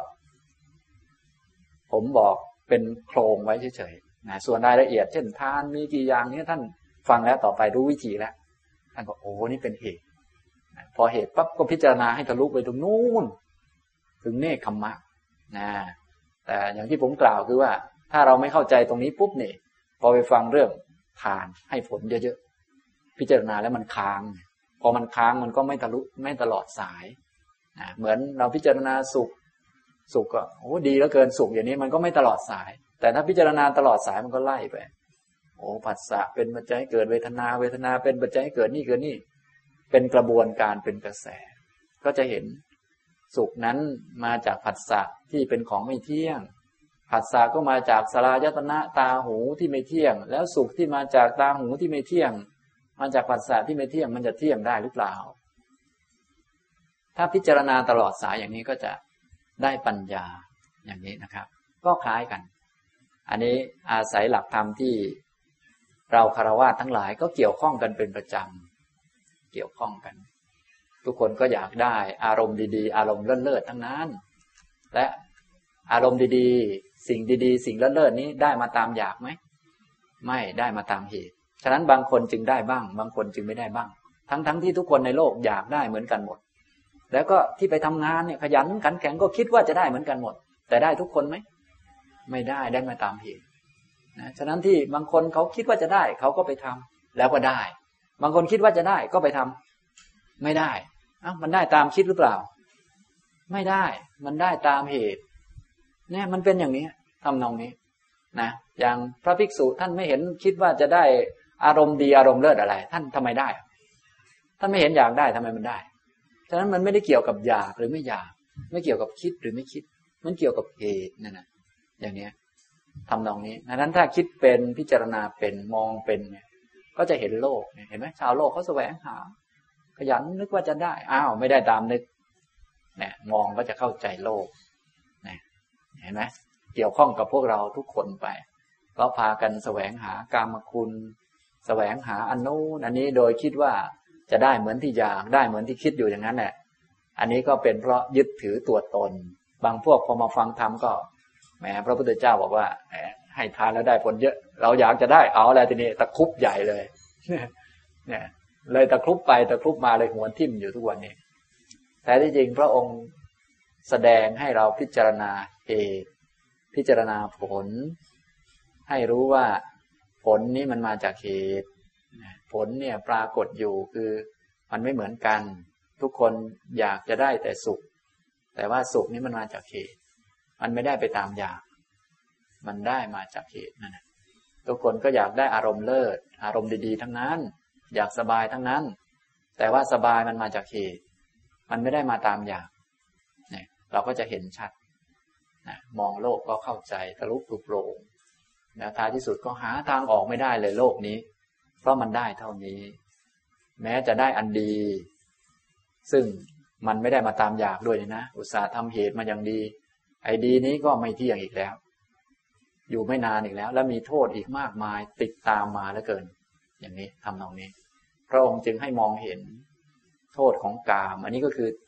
Speaker 2: ผมบอกเป็นโครงไว้เฉยๆนะส่วนรายละเอียดเช่นทานมีกี่อย่างนี้ท่านฟังแล้วต่อไปรู้วิธีแล้วท่านก็โอ้นี่เป็นเหตุนะพอเหตุปั๊บก็พิจารณาให้ทะลุไปตรงนู้นถึงเนคขมมะนะแต่อย่างที่ผมกล่าวคือว่าถ้าเราไม่เข้าใจตรงนี้ปุ๊บเนี่ยพอไปฟังเรื่องทานให้ผลเยอะๆพิจารณาแล้วมันค้างพอมันค้างมันก็ไม่ทะลุไม่ตลอดสายนะเหมือนเราพิจารณาสุขสุขก็โอ้ดีเหลือเกินสุขอย่างนี้มันก็ไม่ตลอดสายแต่ถ้าพิจารณาตลอดสายมันก็ไล่ไปโอ้ผัสสะเป็นปัจจัยให้เกิดเวทนาเวทนาเป็นปัจจัยให้เกิดนี่เกิดนี่เป็นกระบวนการเป็นกระแสก็จะเห็นสุขนั้นมาจากผัสสะที่เป็นของไม่เที่ยงผัสสะก็มาจากสลายตนะตาหูที่ไม่เที่ยงแล้วสุขที่มาจากตาหูที่ไม่เที่ยงมาจากผัสสะที่ไม่เที่ยงมันจะเที่ยงได้หรือเปล่าถ้าพิจารณาตลอดสายอย่างนี้ก็จะได้ปัญญาอย่างนี้นะครับก็คล้ายกันอันนี้อาศัยหลักธรรมที่เราคฤหัสถ์ทั้งหลายก็เกี่ยวข้องกันเป็นประจำเกี่ยวข้องกันทุกคนก็อยากได้อารมณ์ดีๆอารมณ์เลิศๆทั้งนั้นและอารมณ์ดีๆสิ่งดีๆสิ่งเลิศๆนี้ได้มาตามอยากไหมไม่ได้มาตามเหตุฉะนั้นบางคนจึงได้บ้างบางคนจึงไม่ได้บ้างทั้งๆที่ทุกคนในโลกอยากได้เหมือนกันหมดแล้วก็ที่ไปทำงานเนี่ยขยันขันแข็งก็คิดว่าจะได้เหมือนกันหมดแต่ได้ทุกคนไหมไม่ได้ได้มาตามเหตุนะฉะนั้นที่บางคนเขาคิดว่าจะได้เขาก็ไปทำแล้วก็ได้บางคนคิดว่าจะได้ก็ไปทำไม่ได้อ้าวมันได้ตามคิดหรือเปล่าไม่ได้มันได้ตามเหตุเนี่ยมันเป็นอย่างนี้ทำนองนี้นะอย่างพระภิกษุท่านไม่เห็นคิดว่าจะได้อารมณ์ดีอารมณ์เลิศอะไรท่านทำไมได้ท่านไม่เห็นอยากได้ทำไมมันได้ฉะนั้นมันไม่ได้เกี่ยวกับอยากหรือไม่อยากไม่เกี่ยวกับคิดหรือไม่คิดมันเกี่ยวกับเหตุนั่นนะอย่างนี้ทำนองนี้ดังนั้นถ้าคิดเป็นพิจารณาเป็นมองเป็นเนี่ยก็จะเห็นโลกเห็นไหมชาวโลกเขาแสวงหาขยันนึกว่าจะได้อ้าวไม่ได้ตามนึกเนี่ยมองก็จะเข้าใจโลกเนี่ยเห็นไหมเกี่ยวข้องกับพวกเราทุกคนไปก็พากันแสวงหากามคุณแสวงหาอันนู้นอันนี้โดยคิดว่าจะได้เหมือนที่อยากได้เหมือนที่คิดอยู่อย่างนั้นแหละอันนี้ก็เป็นเพราะยึดถือตัวตนบางพวกพอมาฟังธรรมก็แหมพระพุทธเจ้าบอกว่าให้ทานแล้วได้ผลเยอะเราอยากจะได้เอาอะไรทีนี้ตะครุบใหญ่เลยเนี่ยเลยตะครุบไปตะครุบมาเลยหัวทิ่มอยู่ทุกวันนี้แต่ที่จริงพระองค์แสดงให้เราพิจารณาเหตุพิจารณาผลให้รู้ว่าผลนี้มันมาจากเหตุผลเนี่ยปรากฏอยู่คือมันไม่เหมือนกันทุกคนอยากจะได้แต่สุขแต่ว่าสุขนี้มันมาจากเหตุมันไม่ได้ไปตามอยากมันได้มาจากเหตุนั่นแหละทุกคนก็อยากได้อารมณ์เลิศอารมณ์ดีๆทั้งนั้นอยากสบายทั้งนั้นแต่ว่าสบายมันมาจากเหตุมันไม่ได้มาตามอยากเนี่ยเราก็จะเห็นชัดนะมองโลกก็เข้าใจทะลุปลุกโปร่งแล้วท้ายที่สุดก็หาทางออกไม่ได้เลยโลกนี้เพราะมันได้เท่านี้แม้จะได้อันดีซึ่งมันไม่ได้มาตามอยากด้วยนะอุตส่าห์ทำเหตุมาอย่างดีไอ้ดีนี้ก็ไม่เที่ยงอีกแล้วอยู่ไม่นานอีกแล้วและมีโทษอีกมากมายติดตามมาเหลือเกินอย่างนี้ทำนองนี้พระองค์จึงให้มองเห็นโทษของกามอันนี้ก็คือ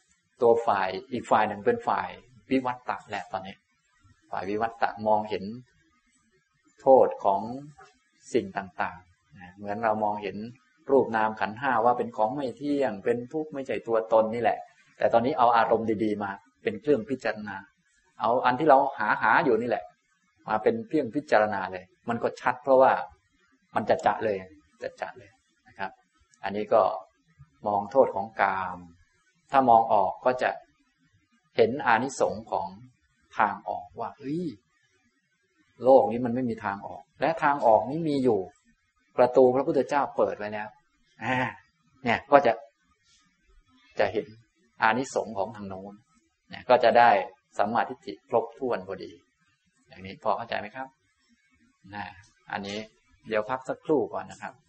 Speaker 2: ตัวฝ่ายอีกฝ่ายหนึ่งเป็นฝ่ายวิวัตตะแหละตอนนี้ฝ่ายวิวัตตะมองเห็นโทษของสิ่งต่างๆนะเหมือนเรามองเห็นรูปนามขันธ์ห้าว่าเป็นของไม่เที่ยงเป็นทุกข์ไม่ใช่ตัวตนนี่แหละแต่ตอนนี้เอาอารมณ์ดีๆมาเป็นเครื่องพิจารณาเอาอันที่เราหาหาอยู่นี่แหละมาเป็นเครื่องพิจารณาเลยมันก็ชัดเพราะว่ามันจะจะเลยจะจะเลยนะครับอันนี้ก็มองโทษของกามถ้ามองออกก็จะเห็นอานิสงส์ของทางออกว่าเฮ้ยโลกนี้มันไม่มีทางออกและทางออกนี้มีอยู่ประตูพระพุทธเจ้าเปิดไว้แล้วอ่าเนี่ยก็จะจะเห็นอานิสงส์ของทางโน้นเนี่ยก็จะได้สัมมาทิฏฐิครบถ้วนพอดีอย่างนี้พอเข้าใจไหมครับนะอันนี้เดี๋ยวพักสักครู่ก่อนนะครับ